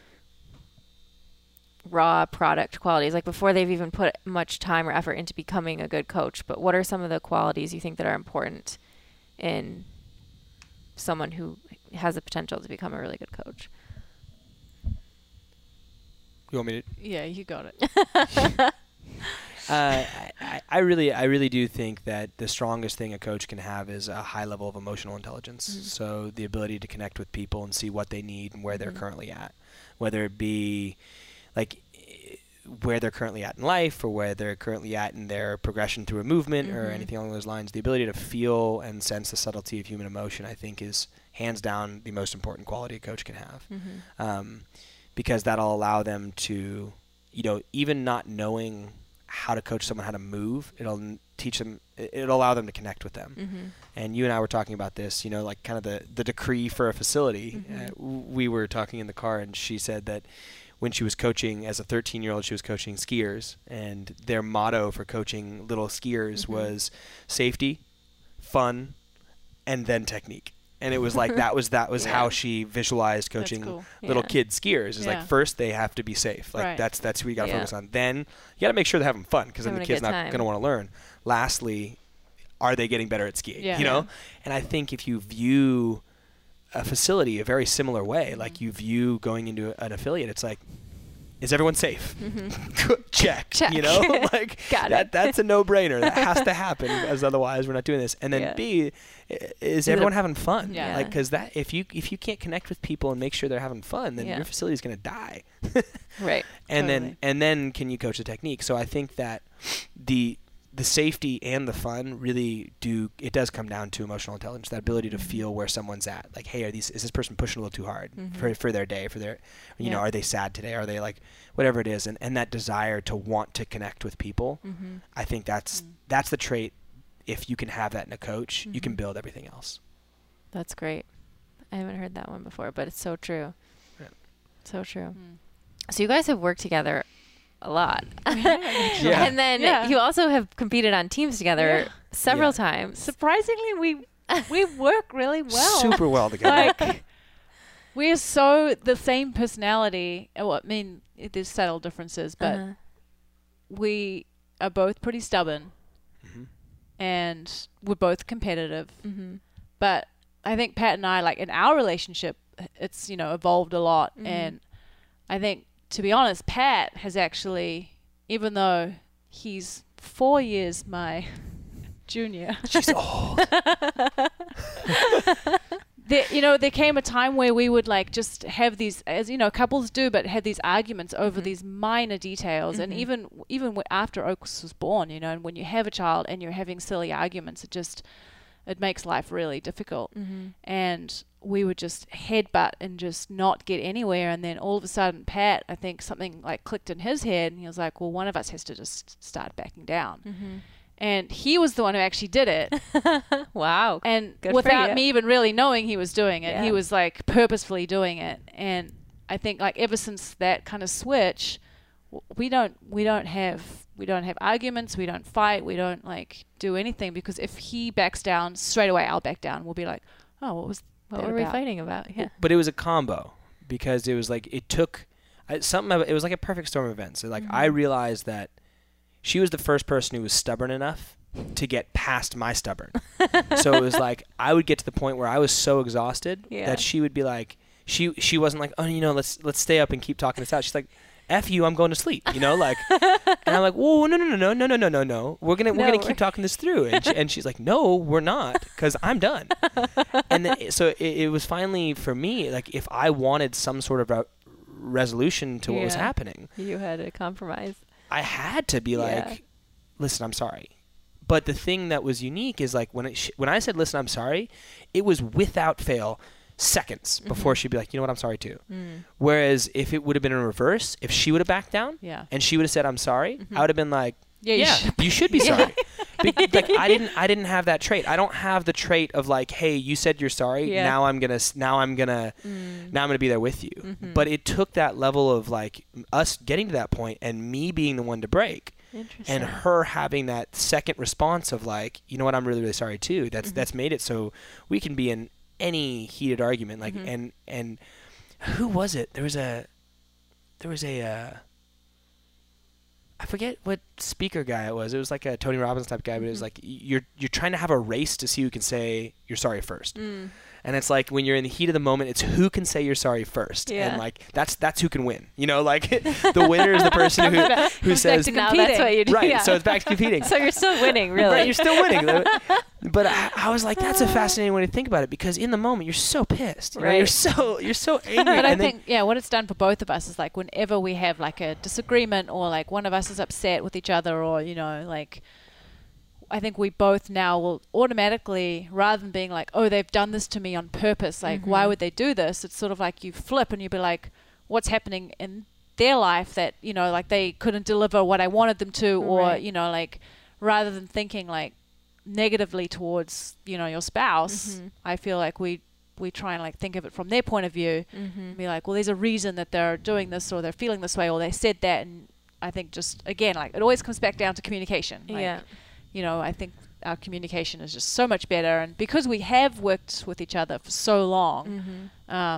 raw product qualities, like before they've even put much time or effort into becoming a good coach, but what are some of the qualities you think that are important in someone who has the potential to become a really good coach? You want me to? Yeah, you got it. I really do think that the strongest thing a coach can have is a high level of emotional intelligence. So the ability to connect with people and see what they need and where they're currently at, whether it be like where they're currently at in life, or where they're currently at in their progression through a movement, or anything along those lines. The ability to feel and sense the subtlety of human emotion, I think, is hands down the most important quality a coach can have, because that'll allow them to, even not knowing how to coach someone how to move, it'll teach them, it'll allow them to connect with them. And you and I were talking about this, like kind of the decree for a facility. We were talking in the car, and she said that when she was coaching as a 13-year-old, she was coaching skiers, and their motto for coaching little skiers was safety, fun, and then technique. And it was like that was how she visualized coaching little kid skiers. Is like, first they have to be safe. Like that's what you got to focus on. Then you got to make sure they're having fun, because then the kid's not going to want to learn. Lastly, are they getting better at skiing? And I think if you view a facility a very similar way, like you view going into an affiliate, it's like, is everyone safe? Check. Like that's a no-brainer. That has to happen, because otherwise we're not doing this. And then B, is everyone having fun? Like, because that if you can't connect with people and make sure they're having fun, then your facility is going to die. Right. And then can you coach the technique? So I think that the safety and the fun really does come down to emotional intelligence, that ability to feel where someone's at. Like, hey, is this person pushing a little too hard for their day, for their, are they sad today? Are they like, whatever it is. And that desire to want to connect with people, I think that's the trait. If you can have that in a coach, you can build everything else. That's great. I haven't heard that one before, but it's so true. So true. Mm. So you guys have worked together a lot. Yeah. And then you also have competed on teams together several times. Surprisingly, we work really well. Super well together. Like, we're so the same personality. Well, I mean, there's subtle differences, but we are both pretty stubborn, and we're both competitive. But I think Pat and I, like in our relationship, it's evolved a lot, and I think, to be honest, Pat has actually, even though he's 4 years my junior. She's old. There came a time where we would like just have these, as couples do, but had these arguments over these minor details. And even after Oaks was born, and when you have a child and you're having silly arguments, it makes life really difficult. And we would just headbutt and just not get anywhere. And then all of a sudden, Pat, I think something like clicked in his head, and he was like, well, one of us has to just start backing down. And he was the one who actually did it. Wow. And Good without for you. me even really knowing he was doing it, Yeah. he was like purposefully doing it. And I think like ever since that kind of switch, we don't have arguments, we don't fight, we don't like do anything, because if he backs down, straight away I'll back down. We'll be like, oh, what were we fighting about? Yeah. But it was a combo, because it was like it was like a perfect storm of events. So like I realized that she was the first person who was stubborn enough to get past my stubborn. So it was like I would get to the point where I was so exhausted that she would be like, she wasn't like, oh, let's stay up and keep talking this out. She's like, F you, I'm going to sleep, like, and I'm like, whoa, no. We're gonna keep talking this through. And she's like, no, we're not, because I'm done. And then, so it was finally for me, like, if I wanted some sort of a resolution to what was happening, You had a compromise. I had to be like, listen, I'm sorry. But the thing that was unique is like when I said, listen, I'm sorry, it was without fail seconds before she'd be like, you know what, I'm sorry too. Whereas if it would have been in reverse, if she would have backed down and she would have said, I'm sorry, I would have been like, you should be sorry. Like I didn't have that trait. I don't have the trait of like, hey, you said you're sorry. Yeah. Now I'm gonna be there with you. But it took that level of like us getting to that point and me being the one to break. And her having that second response of like, you know what, I'm really, really sorry too. That's made it so we can be in any heated argument. Like, and who was it? There was a I forget what speaker guy it was. It was like a Tony Robbins type guy, but it was like you're trying to have a race to see who can say you're sorry first. And it's like when you're in the heat of the moment, it's who can say you're sorry first. Yeah. And like that's who can win. Like the winner is the person who says now that's what you do. right. Yeah. So it's back to competing. So you're still winning, really. Right, you're still winning. But I was like, that's a fascinating way to think about it, because in the moment you're so pissed. Right. You're so angry. But I think, what it's done for both of us is like whenever we have like a disagreement, or like one of us is upset with each other, or, like, I think we both now will automatically, rather than being like, oh, they've done this to me on purpose, like, why would they do this? It's sort of like you flip and you be like, what's happening in their life that, like they couldn't deliver what I wanted them to, or, like, rather than thinking like negatively towards, your spouse, I feel like we try and like think of it from their point of view and be like, well, there's a reason that they're doing this, or they're feeling this way, or they said that. And I think just, again, like it always comes back down to communication. Like, I think our communication is just so much better. And because we have worked with each other for so long,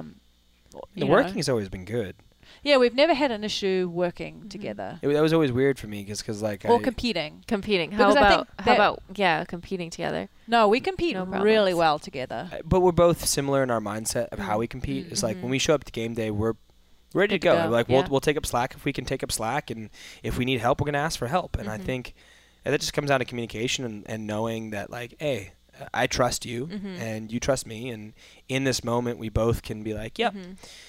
the working has always been good. Yeah, we've never had an issue working together. That was always weird for me, because like competing. How about competing together? No, we compete really well together. But we're both similar in our mindset of how we compete. It's like when we show up to game day, we're ready to go. Like we'll take up slack if we can take up slack, and if we need help, we're gonna ask for help. And I think that just comes down to communication and knowing that like, hey, I trust you and you trust me, and in this moment we both can be like, yep,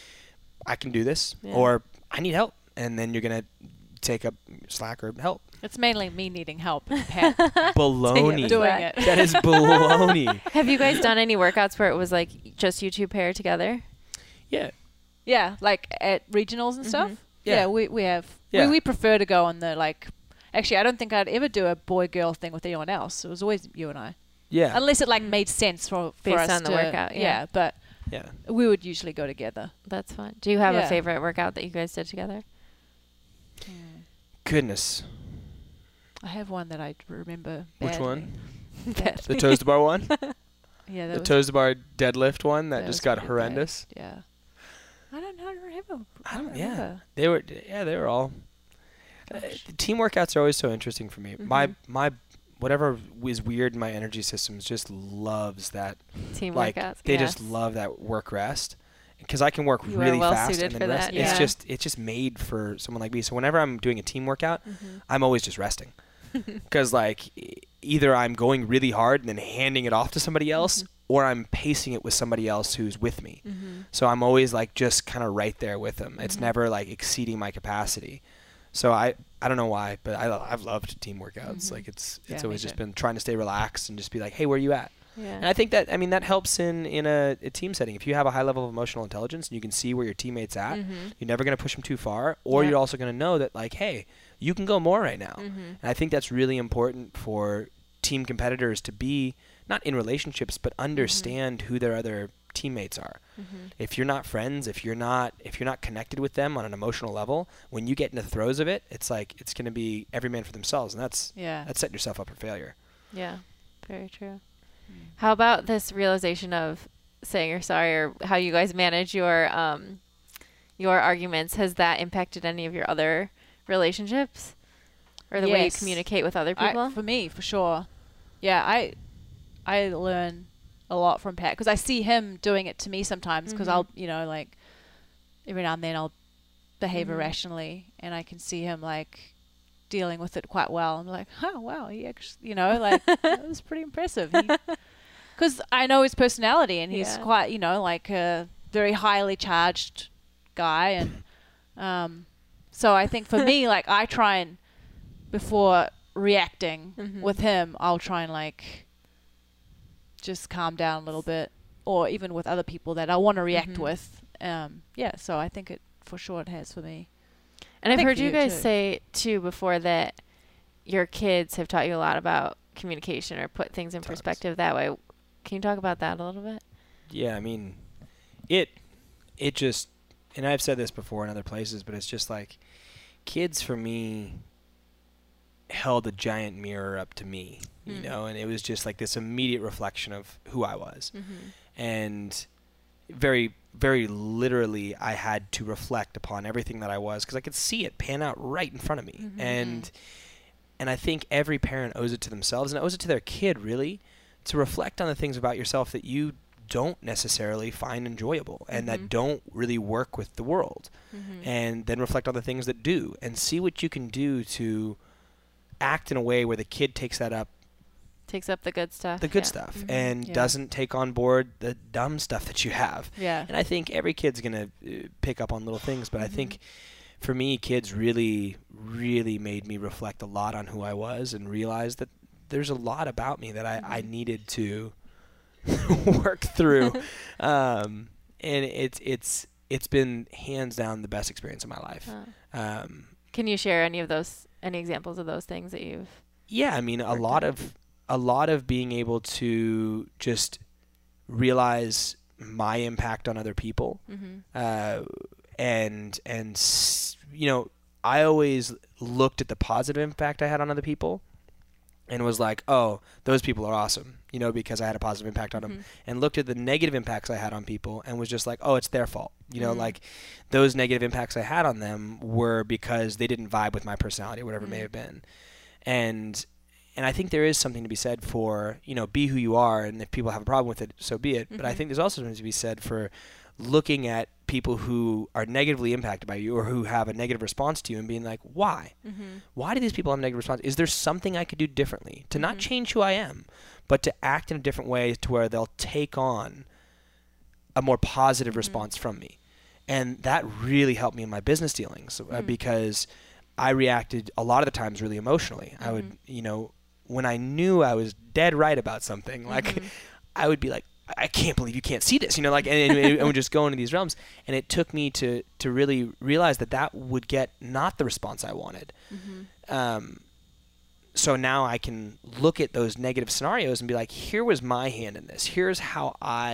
I can do this, or I need help, and then you're gonna take up slack or help. It's mainly me needing help. Pat baloney. doing it. That is baloney. Have you guys done any workouts where it was like just you two pair together? Yeah. Yeah, like at regionals and stuff. Yeah. We have. Yeah. We prefer to go on the like. Actually, I don't think I'd ever do a boy-girl thing with anyone else. It was always you and I. Yeah. Unless it like made sense for Based us on the to, workout, yeah. But Yeah. We would usually go together. That's fun. Do you have a Yeah. favorite workout that you guys did together? Goodness. I have one that I remember Which badly. one? That- The toes to bar one? yeah, that The was, toes to bar deadlift one that that just was got pretty horrendous? bad. Yeah. I don't remember. I don't- yeah. remember. They were all. Gosh. The team workouts are always so interesting for me. Mhm. My whatever is weird in my energy systems just loves that. Team Like workouts. they yes. just love that work rest. Because I can work You are really well fast suited and for then rest. that, yeah. It's just made for someone like me. So whenever I'm doing a team workout, Mhm. I'm always just resting. Because like either I'm going really hard and then handing it off to somebody else, or I'm pacing it with somebody else who's with me. Mhm. So I'm always like just kind of right there with them. It's Mhm. never like exceeding my capacity. So I don't know why, but I've loved team workouts. Mhm. Like it's Yeah, me always just too. been trying to stay relaxed and just be like, hey, where are you at? Yeah. And I think that that helps in a team setting. If you have a high level of emotional intelligence and you can see where your teammate's at, Mhm. you're never going to push them too far, or Yeah. you're also going to know that like, hey, you can go more right now. Mhm. And I think that's really important for team competitors to be not in relationships, but understand who their other teammates are. Mhm. If you're not friends, if you're not connected with them on an emotional level, when you get in the throes of it, it's like it's going to be every man for themselves, and that's setting yourself up for failure. Yeah. Very true. How about this realization of saying you're sorry, or how you guys manage your arguments? Has that impacted any of your other relationships, or the way you Yes. communicate with other people? For me, for sure. Yeah, I learn a lot from Pat because I see him doing it to me sometimes because Mhm. I'll, like every now and then I'll behave Mhm. irrationally and I can see him like dealing with it quite well. I'm like, oh wow, he actually, like that was pretty impressive. Because I know his personality and he's Yeah. quite, like a very highly charged guy, and so I think for me, like I try and before reacting Mhm. with him, I'll try and like just calm down a little bit, or even with other people that I want to react Mhm. with. So I think for sure it has for me. And I I've think heard for you you guys too. say too before that your kids have taught you a lot about communication or put things in Tons. perspective that way. Can you talk about that a little bit? Yeah, I mean, it just, and I've said this before in other places, but it's just like kids for me held a giant mirror up to me, Mm. and it was just like this immediate reflection of who I was. Mm-hmm. And very, very literally, I had to reflect upon everything that I was because I could see it pan out right in front of me. Mhm. And I think every parent owes it to themselves and owes it to their kid, really, to reflect on the things about yourself that you don't necessarily find enjoyable and Mhm. that don't really work with the world. Mm-hmm. And then reflect on the things that do and see what you can do to act in a way where the kid takes that up, Takes up the good stuff. the good yeah. stuff, Mhm. and Yeah. doesn't take on board the dumb stuff that you have. Yeah. And I think every kid's going to pick up on little things, but I Mhm. think for me, kids really, really made me reflect a lot on who I was and realize that there's a lot about me that I Mhm. needed to work through. And it's been hands down the best experience of my life. Can you share any examples of those things that you've? Yeah, I mean, a worked lot of being able to just realize my impact on other people. Mm-hmm. I always looked at the positive impact I had on other people and was like, oh, those people are awesome, because I had a positive impact on them, Mhm. and looked at the negative impacts I had on people and was just like, oh, it's their fault. Mhm. Like those negative impacts I had on them were because they didn't vibe with my personality or whatever it may Mhm. have been. And I think there is something to be said for, be who you are, and if people have a problem with it, so be it. But I Mhm. think there's also something to be said for looking at people who are negatively impacted by you or who have a negative response to you and being like, why? Mm-hmm. Why do these people have a negative response? Is there something I could do differently to not Mhm. change who I am, but to act in a different way to where they'll take on a more positive Mhm. response from me? And that really helped me in my business dealings Mhm. because I reacted a lot of the times really emotionally. I would, when I knew I was dead right about something, like Mhm. I would be like, I can't believe you can't see this, and would just go into these realms. And it took me to really realize that would get not the response I wanted. Mm-hmm. So now I can look at those negative scenarios and be like, here was my hand in this. Here's how I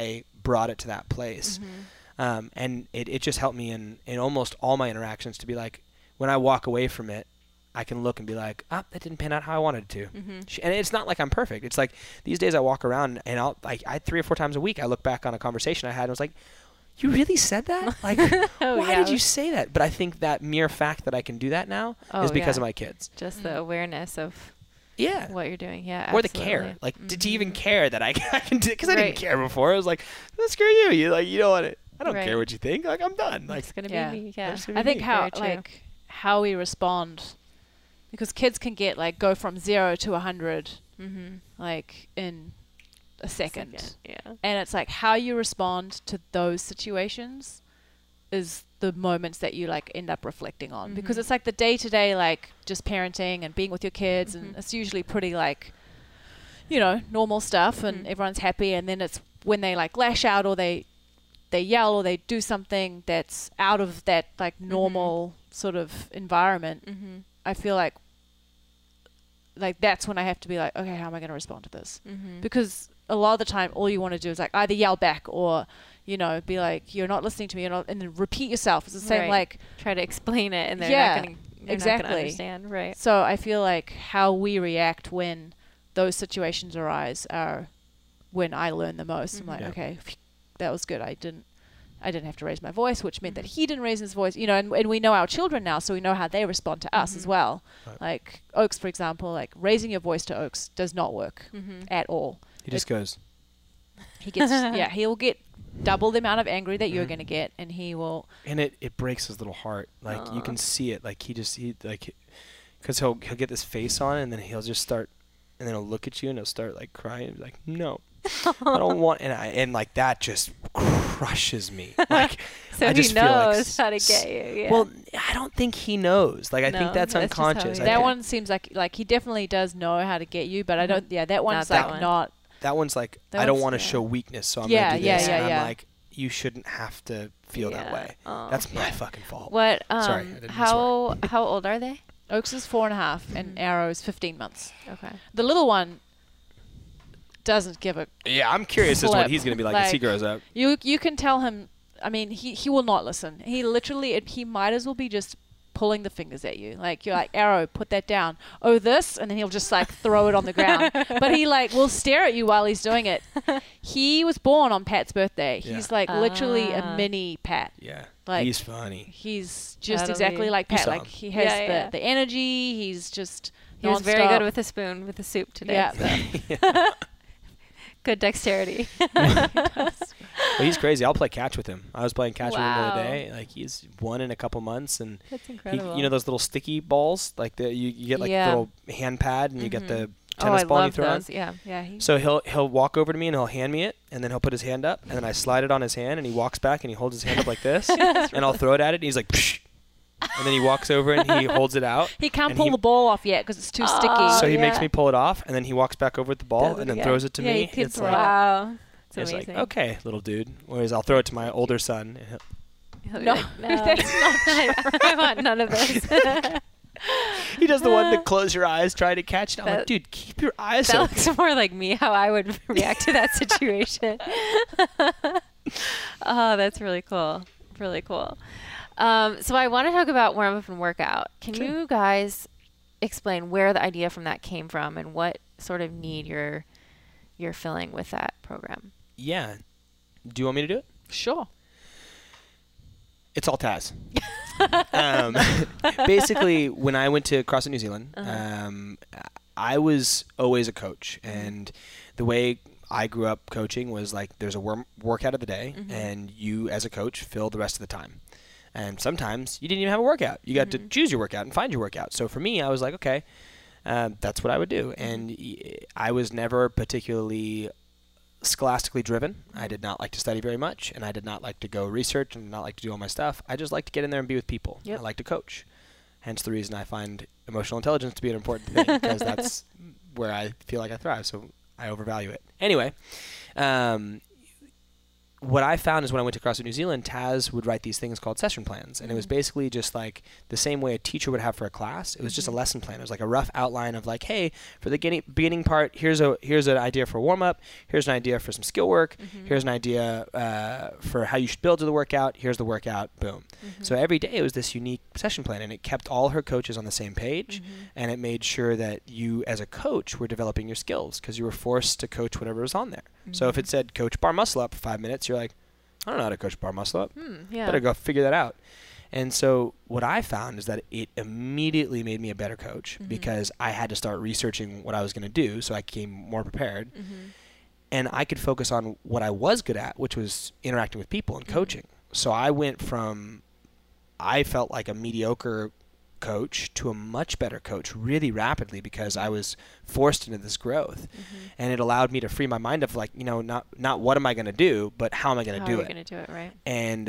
brought it to that place. And it just helped me in almost all my interactions to be like, when I walk away from it, I can look and be like, that didn't pan out how I wanted it to. And it's not like I'm perfect. It's like these days I walk around and I 3 or 4 times a week, I look back on a conversation I had and I was like, you really said that? Like, why did you say that? But I think that mere fact that I can do that now is because of my kids. Just the awareness of what you're doing. Yeah, or the care. Like, to even care that I can do it. Because I didn't care before. I was like, screw you. You don't want it. I don't care what you think. Like, I'm done. Like, it's going to be me. Yeah. I think how we respond, because kids can get go from 0 to 100 like in a second. Yeah. And it's like how you respond to those situations is the moments that you end up reflecting on, because it's like the day-to-day just parenting and being with your kids, and it's usually pretty normal stuff, and everyone's happy, and then it's when they lash out or they yell or they do something that's out of that normal sort of environment. I feel like that's when I have to be like, okay, how am I going to respond to this? Because a lot of the time all you want to do is either yell back or be like, you're not listening to me, and then repeat yourself. It's the same try to explain it, and they're not going to understand. Right. So I feel like how we react when those situations arise are when I learn the most. I'm like, okay, that was good. I didn't have to raise my voice, which meant that he didn't raise his voice, and we know our children now, so we know how they respond to us as well. Right. Like Oaks, for example, raising your voice to Oaks does not work at all. He just goes. He gets, he'll get double the amount of angry that you're going to get, and he will. And it breaks his little heart. You can see it. Because he'll get this face on, and then he'll just start, and then he'll look at you, and he'll start crying, and be like, no. I don't want, and that just crushes me. So I just he knows how to get you. Yeah. Well, I don't think he knows. I think that's unconscious. That one seems like he definitely does know how to get you, but I don't. Yeah, that one's not. That one's I don't want to show weakness, so I'm gonna do this. And I'm like, you shouldn't have to feel that way. That's my fucking fault. What? Sorry. I didn't swear. How old are they? Oaks is 4.5, and Arrow is 15 months. Okay. The little one doesn't give a I'm curious as to what he's going to be like as he grows up. You can tell him, I mean, he will not listen. He literally, he might as well be just pulling the fingers at you. You're like, Arrow, put that down. Oh, this? And then he'll just throw it on the ground. But he will stare at you while he's doing it. He was born on Pat's birthday. Yeah. He's literally a mini Pat. Yeah. He's funny. He's just exactly like Pat. He has the energy. He's just He was very good with a spoon with the soup today. Yeah. Good dexterity. Well, he's crazy. I'll play catch with him. I was playing catch with him the other day. He's 1 in a couple months, and that's incredible. Those little sticky balls, you get a little hand pad, and you get the tennis ball and you throw those. on. Yeah. So he'll walk over to me and he'll hand me it, and then he'll put his hand up, and then I slide it on his hand, and he walks back and he holds his hand up like this, and I'll throw it at it, and he's like, psh! And then he walks over and he holds it out. He can't pull the ball off yet because it's too sticky. So he makes me pull it off, and then he walks back over with the ball and then throws it to me. It's wow. It's amazing. Okay, little dude. Whereas I'll throw it to my older son. And no, that's not. I want none of this. He does the one to close your eyes, try to catch it. I'm like, dude, keep your eyes open. That looks more like me, how I would react to that situation. Oh, that's really cool. Really cool. So I want to talk about warm up and workout. Can you guys explain where the idea from that came from and what sort of need you're filling with that program? Yeah. Do you want me to do it? Sure. It's all Taz. Basically, when I went to CrossFit New Zealand, I was always a coach, and the way I grew up coaching was there's a workout of the day, and you as a coach fill the rest of the time. And sometimes you didn't even have a workout. You got to choose your workout and find your workout. So for me, I was like, okay, that's what I would do. And I was never particularly scholastically driven. I did not like to study very much, and I did not like to go research and did not like to do all my stuff. I just like to get in there and be with people. Yep. I like to coach. Hence the reason I find emotional intelligence to be an important thing, because that's where I feel like I thrive. So I overvalue it. Anyway, what I found is when I went to CrossFit New Zealand, Taz would write these things called session plans. And it was basically just like the same way a teacher would have for a class. It was just a lesson plan. It was like a rough outline of like, hey, for the beginning part, here's an idea for a warm-up. Here's an idea for some skill work. Here's an idea for how you should build to the workout. Here's the workout. Boom. So every day it was this unique session plan, and it kept all her coaches on the same page, and it made sure that you as a coach were developing your skills because you were forced to coach whatever was on there. So if it said coach bar muscle up for 5 minutes, you're like, I don't know how to coach bar muscle up. Better go figure that out. And so what I found is that it immediately made me a better coach because I had to start researching what I was going to do, so I came more prepared. And I could focus on what I was good at, which was interacting with people and coaching. So I went from, I felt like a mediocre coach to a much better coach really rapidly because I was forced into this growth. And it allowed me to free my mind of like, you know, not what am I going to do, but how am I going to do it? How are you going to do it, right? And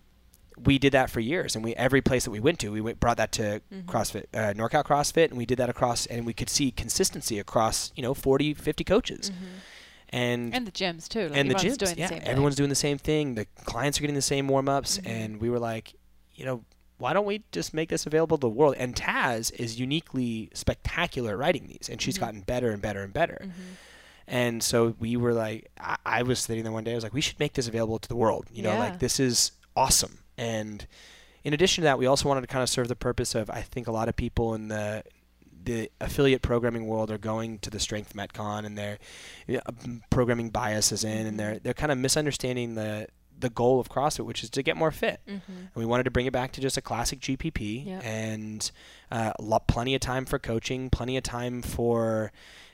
we did that for years. And every place that we went to, brought that to CrossFit, NorCal CrossFit, and we did that across, and we could see consistency across, 40, 50 coaches. And the gyms too. Like and the gyms, doing the same everyone's doing the same thing. The clients are getting the same warm-ups. And we were like, why don't we just make this available to the world? And Taz is uniquely spectacular at writing these, and she's gotten better and better and better. And so we were like, I was sitting there one day, I was like, we should make this available to the world. Like this is awesome. And in addition to that, we also wanted to kind of serve the purpose of, I think a lot of people in the affiliate programming world are going to the Strength Metcon, and their programming bias is in, and they're kind of misunderstanding the goal of CrossFit, which is to get more fit. And we wanted to bring it back to just a classic GPP and plenty of time for coaching, plenty of time for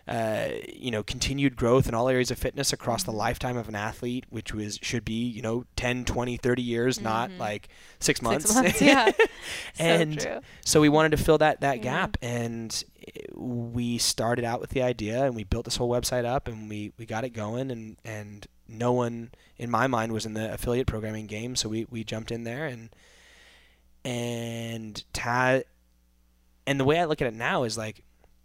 continued growth in all areas of fitness across the lifetime of an athlete, which should be 10, 20, 30 years, not like 6 months. 6 months, yeah. And so true. So we wanted to fill that gap, and we started out with the idea, and we built this whole website up, and we got it going, and no one in my mind was in the affiliate programming game, so we jumped in there, and the way I look at it now is like,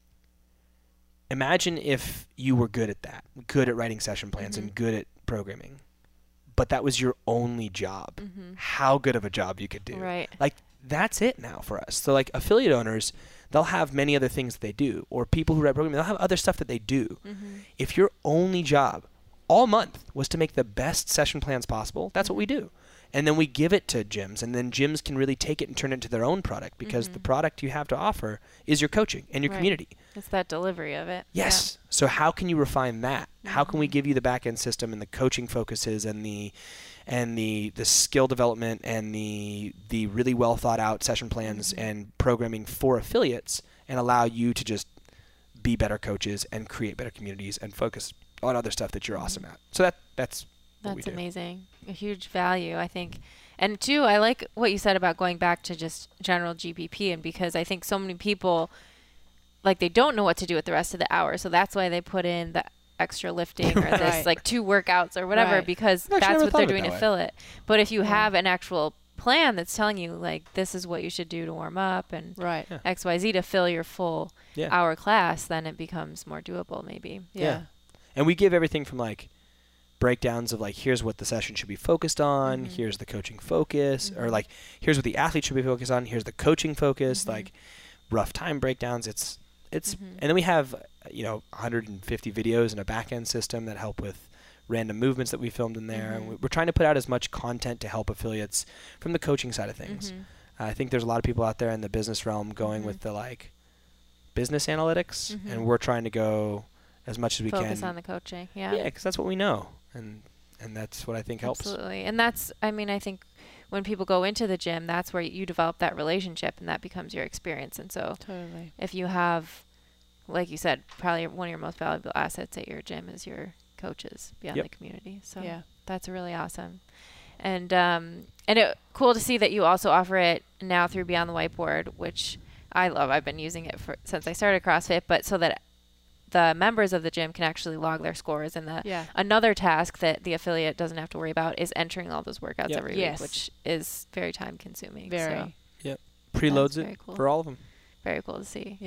imagine if you were good at that, good at writing session plans and good at programming, but that was your only job. How good of a job you could do. Right. Like, that's it now for us. So like affiliate owners, they'll have many other things that they do, or people who write programming, they'll have other stuff that they do. If your only job all month was to make the best session plans possible, that's what we do. And then we give it to gyms, and then gyms can really take it and turn it into their own product, because the product you have to offer is your coaching and your community. It's that delivery of it. Yes. Yeah. So how can you refine that? How can we give you the back end system and the coaching focuses and the skill development and the really well thought out session plans and programming for affiliates, and allow you to just be better coaches and create better communities and focus on other stuff that you're awesome at. So that's amazing. A huge value, I think. And two, I like what you said about going back to just general GPP, and because I think so many people, like, they don't know what to do with the rest of the hour, so that's why they put in the extra lifting or this like 2 workouts or whatever, because that's what they're doing to fill it. But if you have an actual plan that's telling you, like, this is what you should do to warm up and XYZ to fill your full hour class, then it becomes more doable maybe. Yeah. And we give everything from like breakdowns of like, here's what the session should be focused on, here's the coaching focus, or like, here's what the athlete should be focused on, here's the coaching focus, like rough time breakdowns. It's and then we have 150 videos and a back end system that help with random movements that we filmed in there. And we're trying to put out as much content to help affiliates from the coaching side of things. I think there's a lot of people out there in the business realm going with the like business analytics, and we're trying to go as much as we can. Focus on the coaching, yeah, because that's what we know, and that's what I think helps. Absolutely, and that's, I mean, I think when people go into the gym, that's where you develop that relationship, and that becomes your experience. And so, if you have, like you said, probably one of your most valuable assets at your gym is your coaches beyond the community. So that's really awesome, and cool to see that you also offer it now through Beyond the Whiteboard, which I love. I've been using it since I started CrossFit, but so that the members of the gym can actually log their scores, and another task that the affiliate doesn't have to worry about is entering all those workouts every week, which is very time consuming. Very. Preloads it for all of them. Very cool to see. Yeah.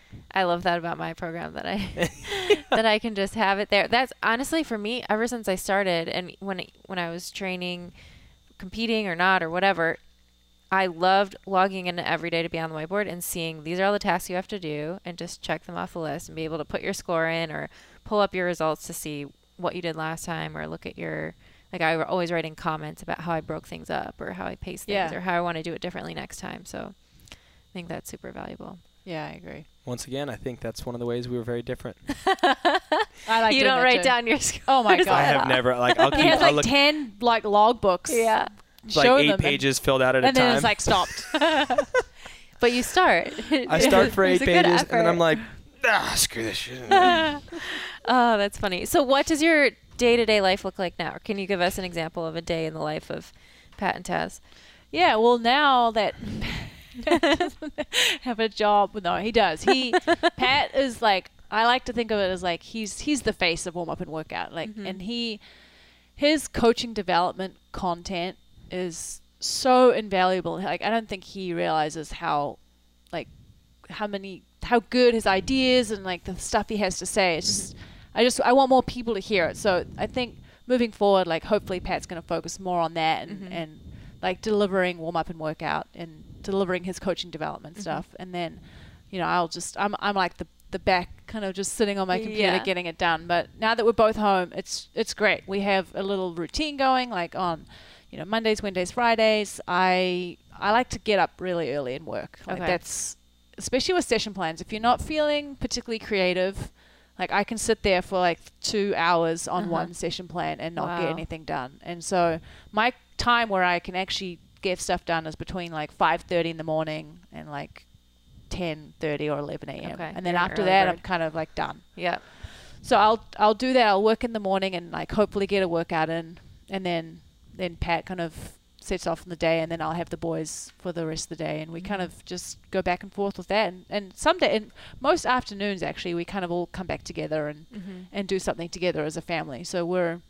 I love that about my program, that I that I can just have it there. That's honestly for me, ever since I started, and when I was training, competing or not or whatever, I loved logging in every day to be on the whiteboard and seeing these are all the tasks you have to do, and just check them off the list and be able to put your score in or pull up your results to see what you did last time, or look at your, like, I were always writing comments about how I broke things up or how I paced things or how I want to do it differently next time. So I think that's super valuable. Yeah, I agree. Once again, I think that's one of the ways we were very different. I like you don't write down your scores. Oh my God. I have never, like, I'll keep, he has I'll like 10 like log books. Yeah. like Show 8 them pages filled out at a and time. then it's like stopped. But you start. I start for 8 It's a good pages, and then effort. I'm like, screw this shit. Oh, that's funny. So what does your day-to-day life look like now? Or can you give us an example of a day in the life of Pat and Taz? Yeah, well, now that Pat doesn't have a job, no, he does. Pat is like, I like to think of it as like he's the face of warm up and workout, like, and his coaching development content is so invaluable. Like, I don't think he realizes how good his ideas and like the stuff he has to say. It's just, I want more people to hear it. So I think moving forward, like, hopefully Pat's going to focus more on that and like delivering warm up and workout and delivering his coaching development stuff. And then, you know, I'm like the back kind of just sitting on my computer getting it done. But now that we're both home, it's great. We have a little routine going, like on, you know, Mondays, Wednesdays, Fridays. I like to get up really early and work. Like that's, especially with session plans, if you're not feeling particularly creative, like I can sit there for like 2 hours on one session plan and not get anything done. And so my time where I can actually get stuff done is between like 5:30 in the morning and like 10:30 or 11 a.m. Okay. And then You're an after early that, bird. I'm kind of like done. Yeah. So I'll do that. I'll work in the morning and like hopefully get a workout in, and then Pat kind of sets off in the day, and then I'll have the boys for the rest of the day, and we kind of just go back and forth with that. And someday, and most afternoons actually, we kind of all come back together and do something together as a family. So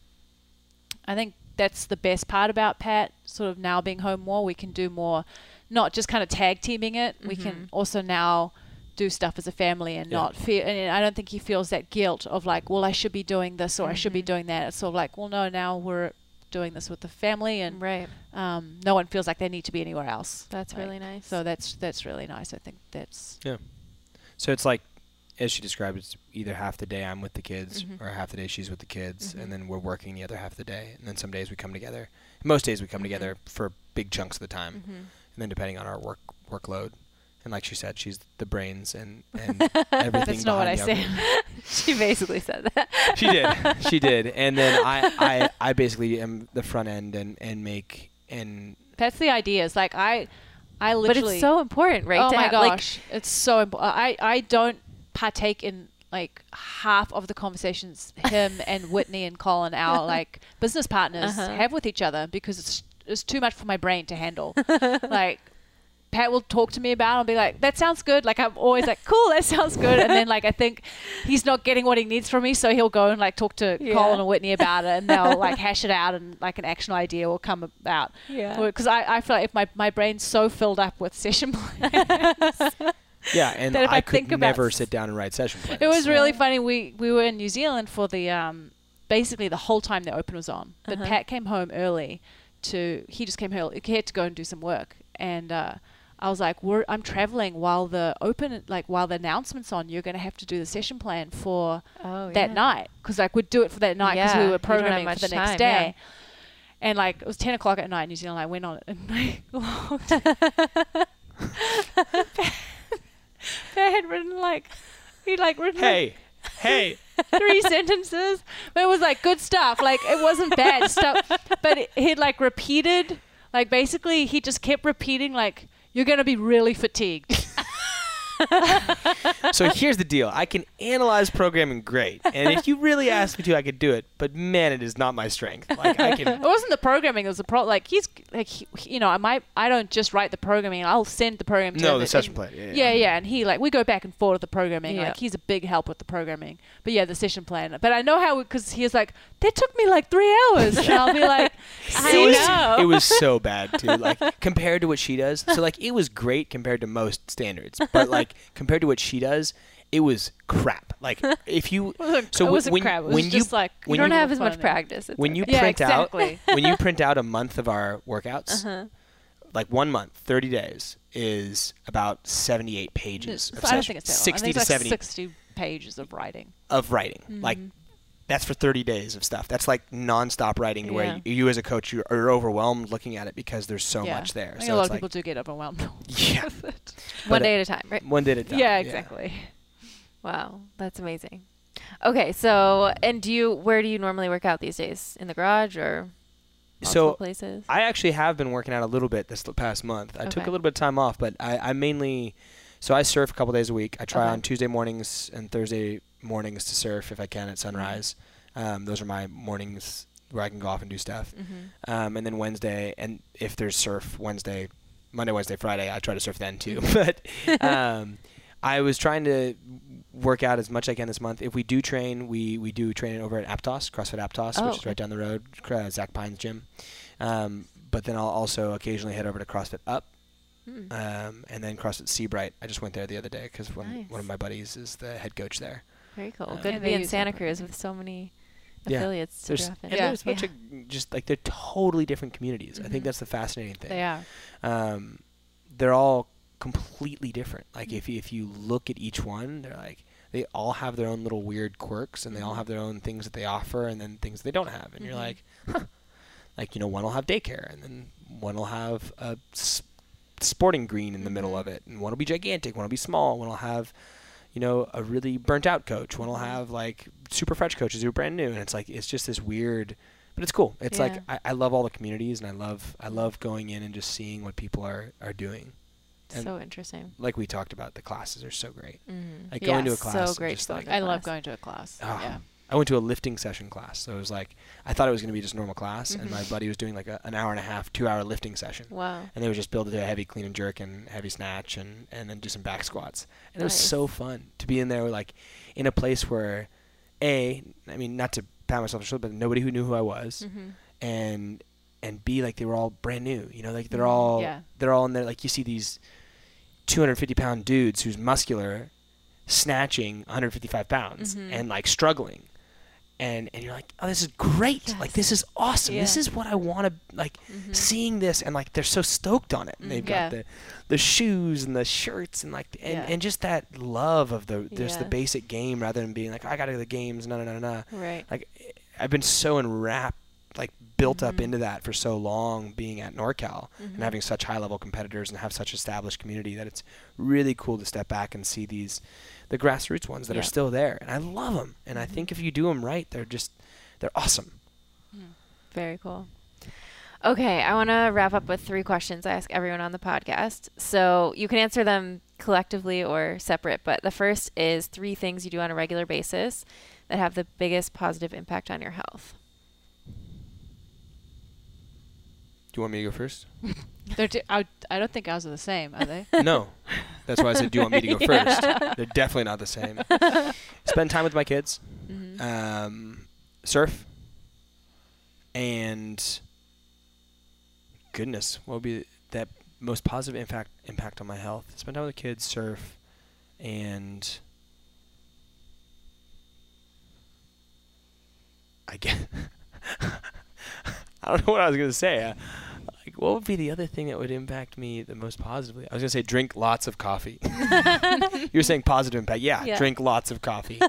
I think that's the best part about Pat, sort of now being home more. We can do more, not just kind of tag teaming it. We can also now do stuff as a family and not feel, and I don't think he feels that guilt of like, well, I should be doing this or I should be doing that. It's sort of like, well, no, now we're doing this with the family, and no one feels like they need to be anywhere else. That's like, really nice. So that's really nice. I think that's So it's like, as she described, it's either half the day I'm with the kids or half the day she's with the kids, and then we're working the other half of the day. And then some days we come together. Most days we come together for big chunks of the time, and then depending on our workload. And like she said, she's the brains and everything. That's not what I said. She basically said that. She did. And then I basically am the front end and make and. That's the ideas. Like I literally. But it's so important, right? Oh to my like, gosh, it's so important. I don't partake in like half of the conversations him and Whitney and Colin, our like business partners, have with each other, because it's too much for my brain to handle. Like, Pat will talk to me about it. I'll be like, that sounds good. Like, I'm always like, cool, that sounds good. And then, like, I think he's not getting what he needs from me, so he'll go and, like, talk to Colin and Whitney about it, and they'll, like, hash it out, and, like, an action idea will come about. Yeah. Because I feel like if my brain's so filled up with session plans. Yeah, and that if I I could think about never sit down and write session plans. It was really funny. We were in New Zealand for the, basically the whole time the Open was on. But Pat came home early he just came early. He had to go and do some work. And, I was like, I'm traveling while the Open, like while the announcement's on. You're going to have to do the session plan for that night, because like we'd do it for that night because we were programming for the next day. And like it was 10 o'clock at night in New Zealand. I went on it and I logged. Pat had written he'd written Hey. 3 sentences, but it was like good stuff. Like it wasn't bad stuff, but he'd like repeated, like basically he just kept repeating like, you're going to be really fatigued. So here's the deal. I can analyze programming great. And if you really asked me to, I could do it. But man, it is not my strength. Like I can. It wasn't the programming. It was the like he's like, you know, I don't just write the programming. I'll send the program to him. No, the session plan. Yeah. And he like, we go back and forth with the programming. Yeah. Like he's a big help with the programming. But yeah, the session plan. But I know how, because he was like, that took me like 3 hours. And I'll be like, It was so bad too. Like compared to what she does. So like it was great compared to most standards, but like compared to what she does, it was crap. Like if you it wasn't crap. It was just like you don't have as much practice. When you print out when you print out a month of our workouts, like 1 month, 30 days is about 78 pages. I don't think it's 60 to 70 60 pages of writing. Like that's for 30 days of stuff. That's like nonstop writing to where you as a coach are overwhelmed looking at it because there's so much there. I think a lot of people do get overwhelmed. Yeah. One day at a time, right? One day at a time. Yeah, exactly. Wow, that's amazing. Okay, so and where do you normally work out these days? In the garage or multiple places? I actually have been working out a little bit this past month. I took a little bit of time off, but I mainly I surf a couple days a week. I try on Tuesday mornings and Thursday mornings to surf if I can at sunrise. Those are my mornings where I can go off and do stuff. And then Wednesday, and if there's surf Monday, Wednesday, Friday, I try to surf then too. But I was trying to work out as much as I can this month. If we do train, we do train over at Aptos, CrossFit Aptos, which is right down the road, Zach Pine's gym. But then I'll also occasionally head over to CrossFit Up. And then CrossFit Seabright. I just went there the other day because one of my buddies is the head coach there. Very cool. Good to be in Santa Cruz with so many affiliates. There's a bunch of just like they're totally different communities. I think that's the fascinating thing. They are. They're all completely different. Like if you look at each one, they're like they all have their own little weird quirks, and they all have their own things that they offer, and then things they don't have. And you're like, huh. Like one will have daycare, and then one will have a sporting green in the middle of it, and one will be gigantic, one will be small, one will have a really burnt out coach, one will have like super fresh coaches who are brand new, and it's just this weird, but it's cool. It's like I love all the communities, and I love going in and just seeing what people are doing. And so interesting. Like we talked about, the classes are so great. Like going to a class, so great. I love going to a class. I went to a lifting session class, so it was like I thought it was going to be just a normal class, and my buddy was doing like an hour and a half, 2-hour lifting session. Wow! And they would just build it to a heavy clean and jerk and heavy snatch, and then do some back squats. And it was so fun to be in there, like in a place where, not to pat myself on the shoulder, but nobody who knew who I was, and B, like they were all brand new. Like they're all in there. Like you see these 250-pound dudes who's muscular, snatching 155 pounds and like struggling. And you're like, oh, this is great. Yes. Like, this is awesome. Yeah. This is what I want to, like, seeing this. And, like, they're so stoked on it. And they've got the shoes and the shirts and, like, and just that love of the basic game rather than being like, I got to go to the games, no. Right. Like, I've been so enwrapped, like, built up into that for so long being at NorCal and having such high-level competitors and have such established community that it's really cool to step back and see the grassroots ones that are still there. And I love them. And I think if you do them right, they're awesome. Very cool. Okay, I want to wrap up with 3 questions I ask everyone on the podcast. So you can answer them collectively or separate, but the first is 3 things you do on a regular basis that have the biggest positive impact on your health. Do you want me to go first? I don't think ours are the same, are they? No. That's why I said, do you want me to go first? They're definitely not the same. Spend time with my kids. Surf. And goodness, what would be that most positive impact on my health? Spend time with the kids, surf, and I don't know what I was going to say. What would be the other thing that would impact me the most positively? I was going to say drink lots of coffee. You're saying positive impact. Yeah, drink lots of coffee.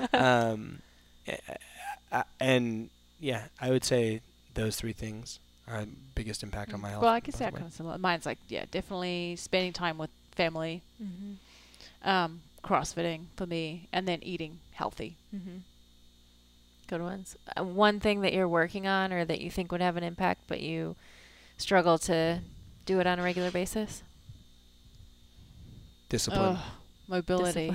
And I would say those 3 things are the biggest impact on my health. Well, I can say kind of similar. Mine's like, definitely spending time with family, CrossFitting for me, and then eating healthy. Good ones. One thing that you're working on or that you think would have an impact, but you struggle to do it on a regular basis? Discipline. Mobility.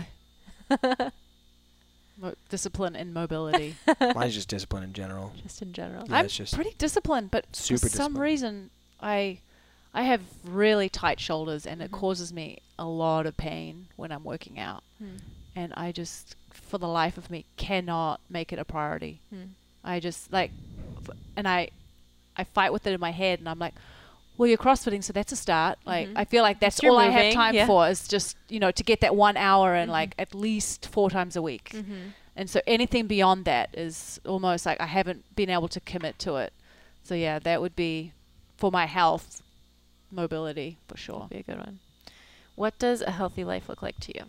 Discipline and mobility. Mine's just discipline in general. Just in general. I'm pretty disciplined, but for some reason I have really tight shoulders, and it causes me a lot of pain when I'm working out. And I just, for the life of me, cannot make it a priority I just like, and I fight with it in my head, and I'm like, well, you're CrossFitting, so that's a start. Like, I feel like that's all I have time for is just, to get that 1 hour and like at least 4 times a week. And so anything beyond that is almost like I haven't been able to commit to it. So yeah, that would be for my health, mobility for sure. That'd be a good one. What does a healthy life look like to you?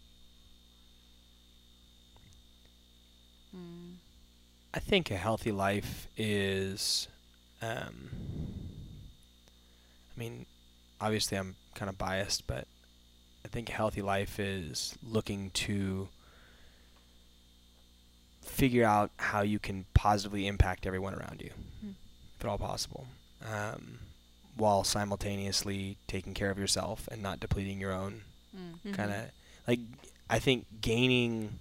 I think a healthy life is, obviously I'm kind of biased, but I think a healthy life is looking to figure out how you can positively impact everyone around you, if at all possible, while simultaneously taking care of yourself and not depleting your own kind of, like, I think getting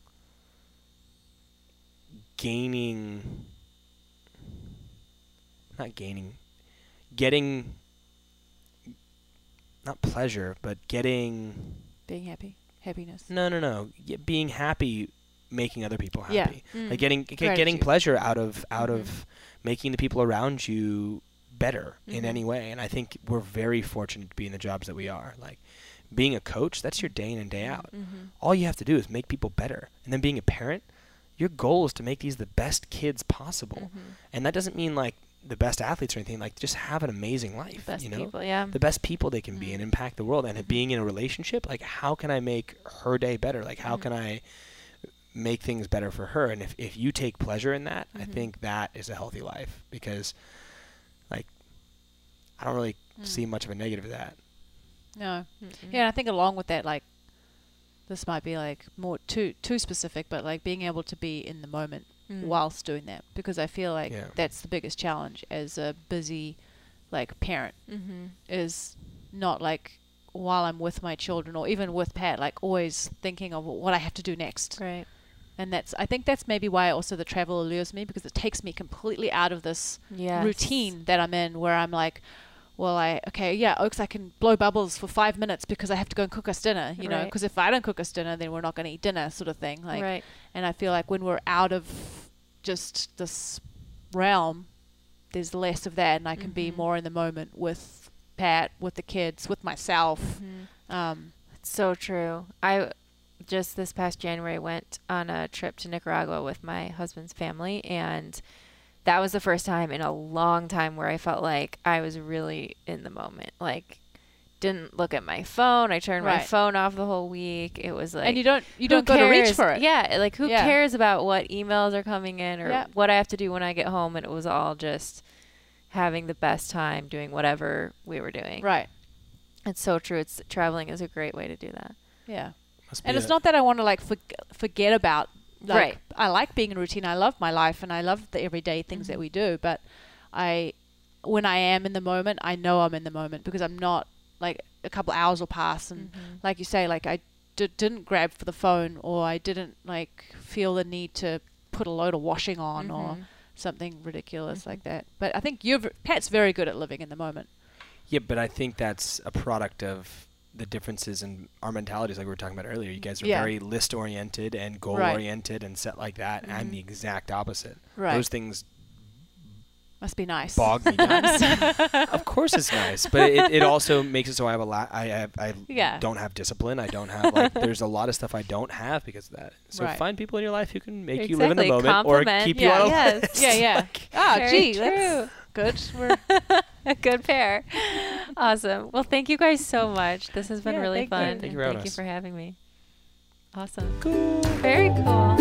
not pleasure, but being happiness. No. Being happy, making other people happy. Yeah. Like getting pleasure out of making the people around you better in any way. And I think we're very fortunate to be in the jobs that we are. Like, being a coach, that's your day in and day out. All you have to do is make people better. And then being a parent, your goal is to make these the best kids possible. And that doesn't mean like the best athletes or anything, like just have an amazing life. The best people, yeah. The best people they can be and impact the world. And being in a relationship, like, how can I make her day better? Like, how can I make things better for her? And if you take pleasure in that, I think that is a healthy life, because like I don't really see much of a negative to that. No. Yeah, and I think along with that, like, this might be like more too specific, but like being able to be in the moment whilst doing that, because I feel like that's the biggest challenge as a busy like parent, is not like while I'm with my children or even with Pat, like always thinking of what I have to do next. Right. And I think that's maybe why also the travel allures me, because it takes me completely out of this routine that I'm in, where I'm like, well, Oaks, I can blow bubbles for 5 minutes because I have to go and cook us dinner, you know, because if I don't cook us dinner, then we're not going to eat dinner, sort of thing. Like, and I feel like when we're out of just this realm, there's less of that, and I can be more in the moment with Pat, with the kids, with myself. It's so true. I just this past January went on a trip to Nicaragua with my husband's family, and that was the first time in a long time where I felt like I was really in the moment. Like, didn't look at my phone. I turned my phone off the whole week. It was like, and you don't go to reach for it. Yeah, like who cares about what emails are coming in or what I have to do when I get home? And it was all just having the best time doing whatever we were doing. Right. It's so true. Traveling is a great way to do that. Yeah. And it's not that I want to like forget about. Like, I like being in routine. I love my life and I love the everyday things that we do. But when I am in the moment, I know I'm in the moment, because I'm not like a couple hours will pass and like you say, like I didn't grab for the phone, or I didn't like feel the need to put a load of washing on or something ridiculous like that. But I think Pat's very good at living in the moment. Yeah, but I think that's a product of the differences in our mentalities, like we were talking about earlier. You guys are very list-oriented and goal-oriented and set like that. And I'm the exact opposite. Right. Those things must be nice. Bog me down. Of course it's nice, but it also makes it so I have I don't have discipline. I don't have there's a lot of stuff I don't have because of that. So find people in your life who can make you live in the moment or keep you on a list. Yeah. True. That's good. We're a good pair. Awesome. Well, thank you guys so much. This has been really fun. Thank you for having me. Awesome. Cool. Very cool.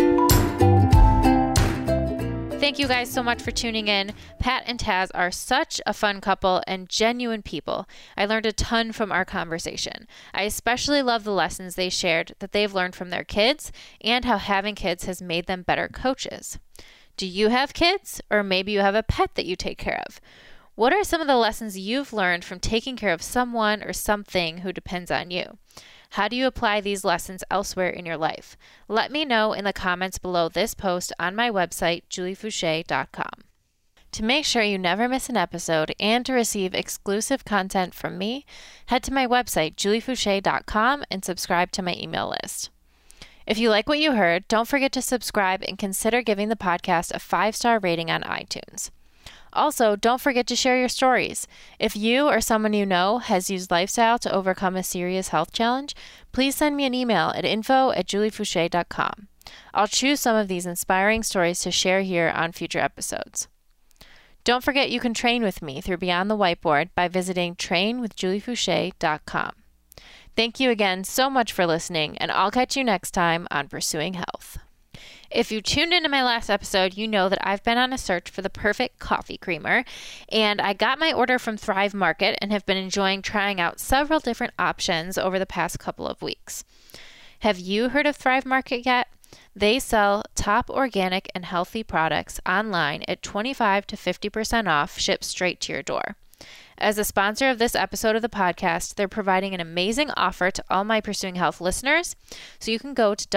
Thank you guys so much for tuning in. Pat and Taz are such a fun couple and genuine people. I learned a ton from our conversation. I especially love the lessons they shared that they've learned from their kids and how having kids has made them better coaches. Do you have kids? Or maybe you have a pet that you take care of? What are some of the lessons you've learned from taking care of someone or something who depends on you? How do you apply these lessons elsewhere in your life? Let me know in the comments below this post on my website, juliefoucher.com. To make sure you never miss an episode and to receive exclusive content from me, head to my website, juliefoucher.com, and subscribe to my email list. If you like what you heard, don't forget to subscribe and consider giving the podcast a 5-star rating on iTunes. Also, don't forget to share your stories. If you or someone you know has used lifestyle to overcome a serious health challenge, please send me an email at info@juliefoucher.com. I'll choose some of these inspiring stories to share here on future episodes. Don't forget you can train with me through Beyond the Whiteboard by visiting trainwithjuliefoucher.com. Thank you again so much for listening, and I'll catch you next time on Pursuing Health. If you tuned into my last episode, you know that I've been on a search for the perfect coffee creamer, and I got my order from Thrive Market and have been enjoying trying out several different options over the past couple of weeks. Have you heard of Thrive Market yet? They sell top organic and healthy products online at 25 to 50% off, shipped straight to your door. As a sponsor of this episode of the podcast, they're providing an amazing offer to all my Pursuing Health listeners. So you can go to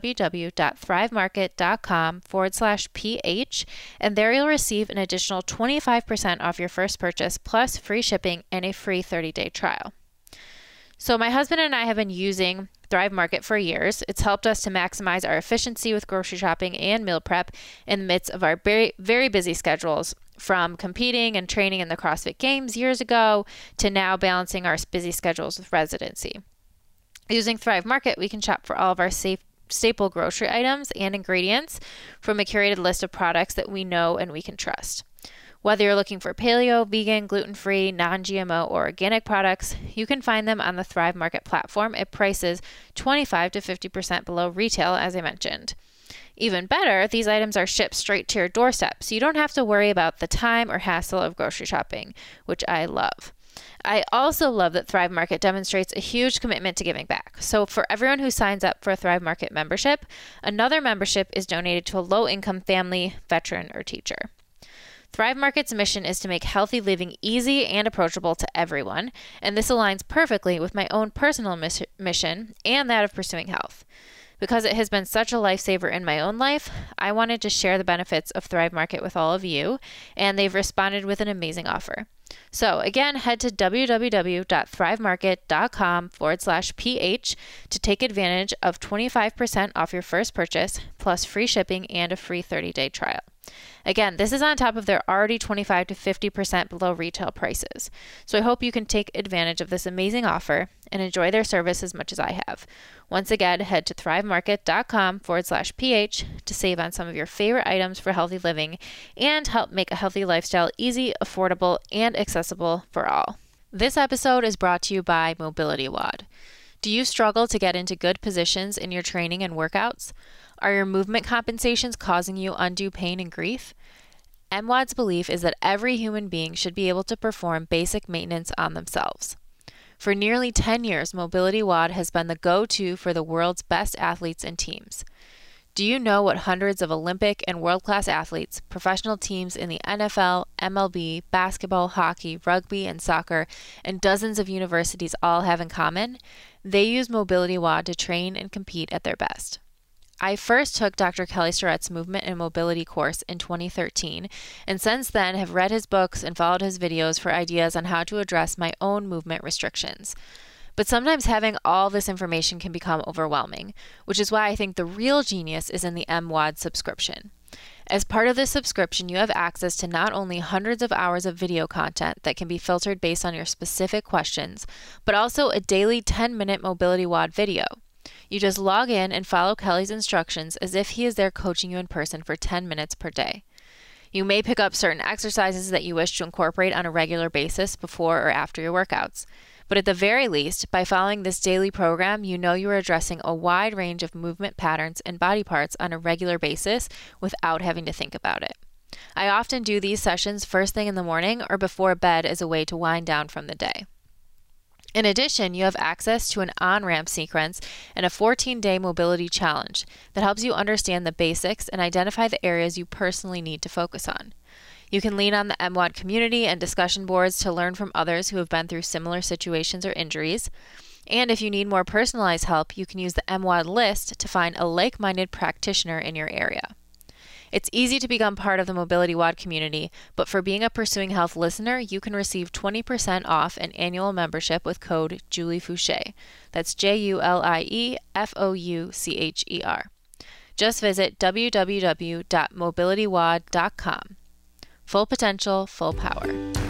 www.thrivemarket.com/PH, and there you'll receive an additional 25% off your first purchase, plus free shipping and a free 30-day trial. So my husband and I have been using Thrive Market for years. It's helped us to maximize our efficiency with grocery shopping and meal prep in the midst of our very, very busy schedules, from competing and training in the CrossFit Games years ago to now balancing our busy schedules with residency. Using Thrive Market, we can shop for all of our staple grocery items and ingredients from a curated list of products that we know and we can trust. Whether you're looking for paleo, vegan, gluten-free, non-GMO, or organic products, you can find them on the Thrive Market platform at prices 25 to 50% below retail, as I mentioned. Even better, these items are shipped straight to your doorstep, so you don't have to worry about the time or hassle of grocery shopping, which I love. I also love that Thrive Market demonstrates a huge commitment to giving back. So for everyone who signs up for a Thrive Market membership, another membership is donated to a low-income family, veteran, or teacher. Thrive Market's mission is to make healthy living easy and approachable to everyone, and this aligns perfectly with my own personal mission and that of Pursuing Health. Because it has been such a lifesaver in my own life, I wanted to share the benefits of Thrive Market with all of you, and they've responded with an amazing offer. So again, head to www.thrivemarket.com/PH to take advantage of 25% off your first purchase, plus free shipping and a free 30-day trial. Again, this is on top of their already 25 to 50% below retail prices. So I hope you can take advantage of this amazing offer and enjoy their service as much as I have. Once again, head to thrivemarket.com/PH to save on some of your favorite items for healthy living and help make a healthy lifestyle easy, affordable, and accessible for all. This episode is brought to you by Mobility WOD. Do you struggle to get into good positions in your training and workouts? Are your movement compensations causing you undue pain and grief? MWOD's belief is that every human being should be able to perform basic maintenance on themselves. For nearly 10 years, Mobility WOD has been the go-to for the world's best athletes and teams. Do you know what hundreds of Olympic and world-class athletes, professional teams in the NFL, MLB, basketball, hockey, rugby, and soccer, and dozens of universities all have in common? They use Mobility WOD to train and compete at their best. I first took Dr. Kelly Starrett's movement and mobility course in 2013, and since then have read his books and followed his videos for ideas on how to address my own movement restrictions. But sometimes having all this information can become overwhelming, which is why I think the real genius is in the MWOD subscription. As part of this subscription, you have access to not only hundreds of hours of video content that can be filtered based on your specific questions, but also a daily 10-minute Mobility WOD video. You just log in and follow Kelly's instructions as if he is there coaching you in person for 10 minutes per day. You may pick up certain exercises that you wish to incorporate on a regular basis before or after your workouts. But at the very least, by following this daily program, you know you are addressing a wide range of movement patterns and body parts on a regular basis without having to think about it. I often do these sessions first thing in the morning or before bed as a way to wind down from the day. In addition, you have access to an on-ramp sequence and a 14-day mobility challenge that helps you understand the basics and identify the areas you personally need to focus on. You can lean on the MWOD community and discussion boards to learn from others who have been through similar situations or injuries. And if you need more personalized help, you can use the MWOD list to find a like-minded practitioner in your area. It's easy to become part of the Mobility WOD community, but for being a Pursuing Health listener, you can receive 20% off an annual membership with code Julie Foucher. That's JULIEFOUCHER. Just visit www.mobilitywod.com. Full potential, full power.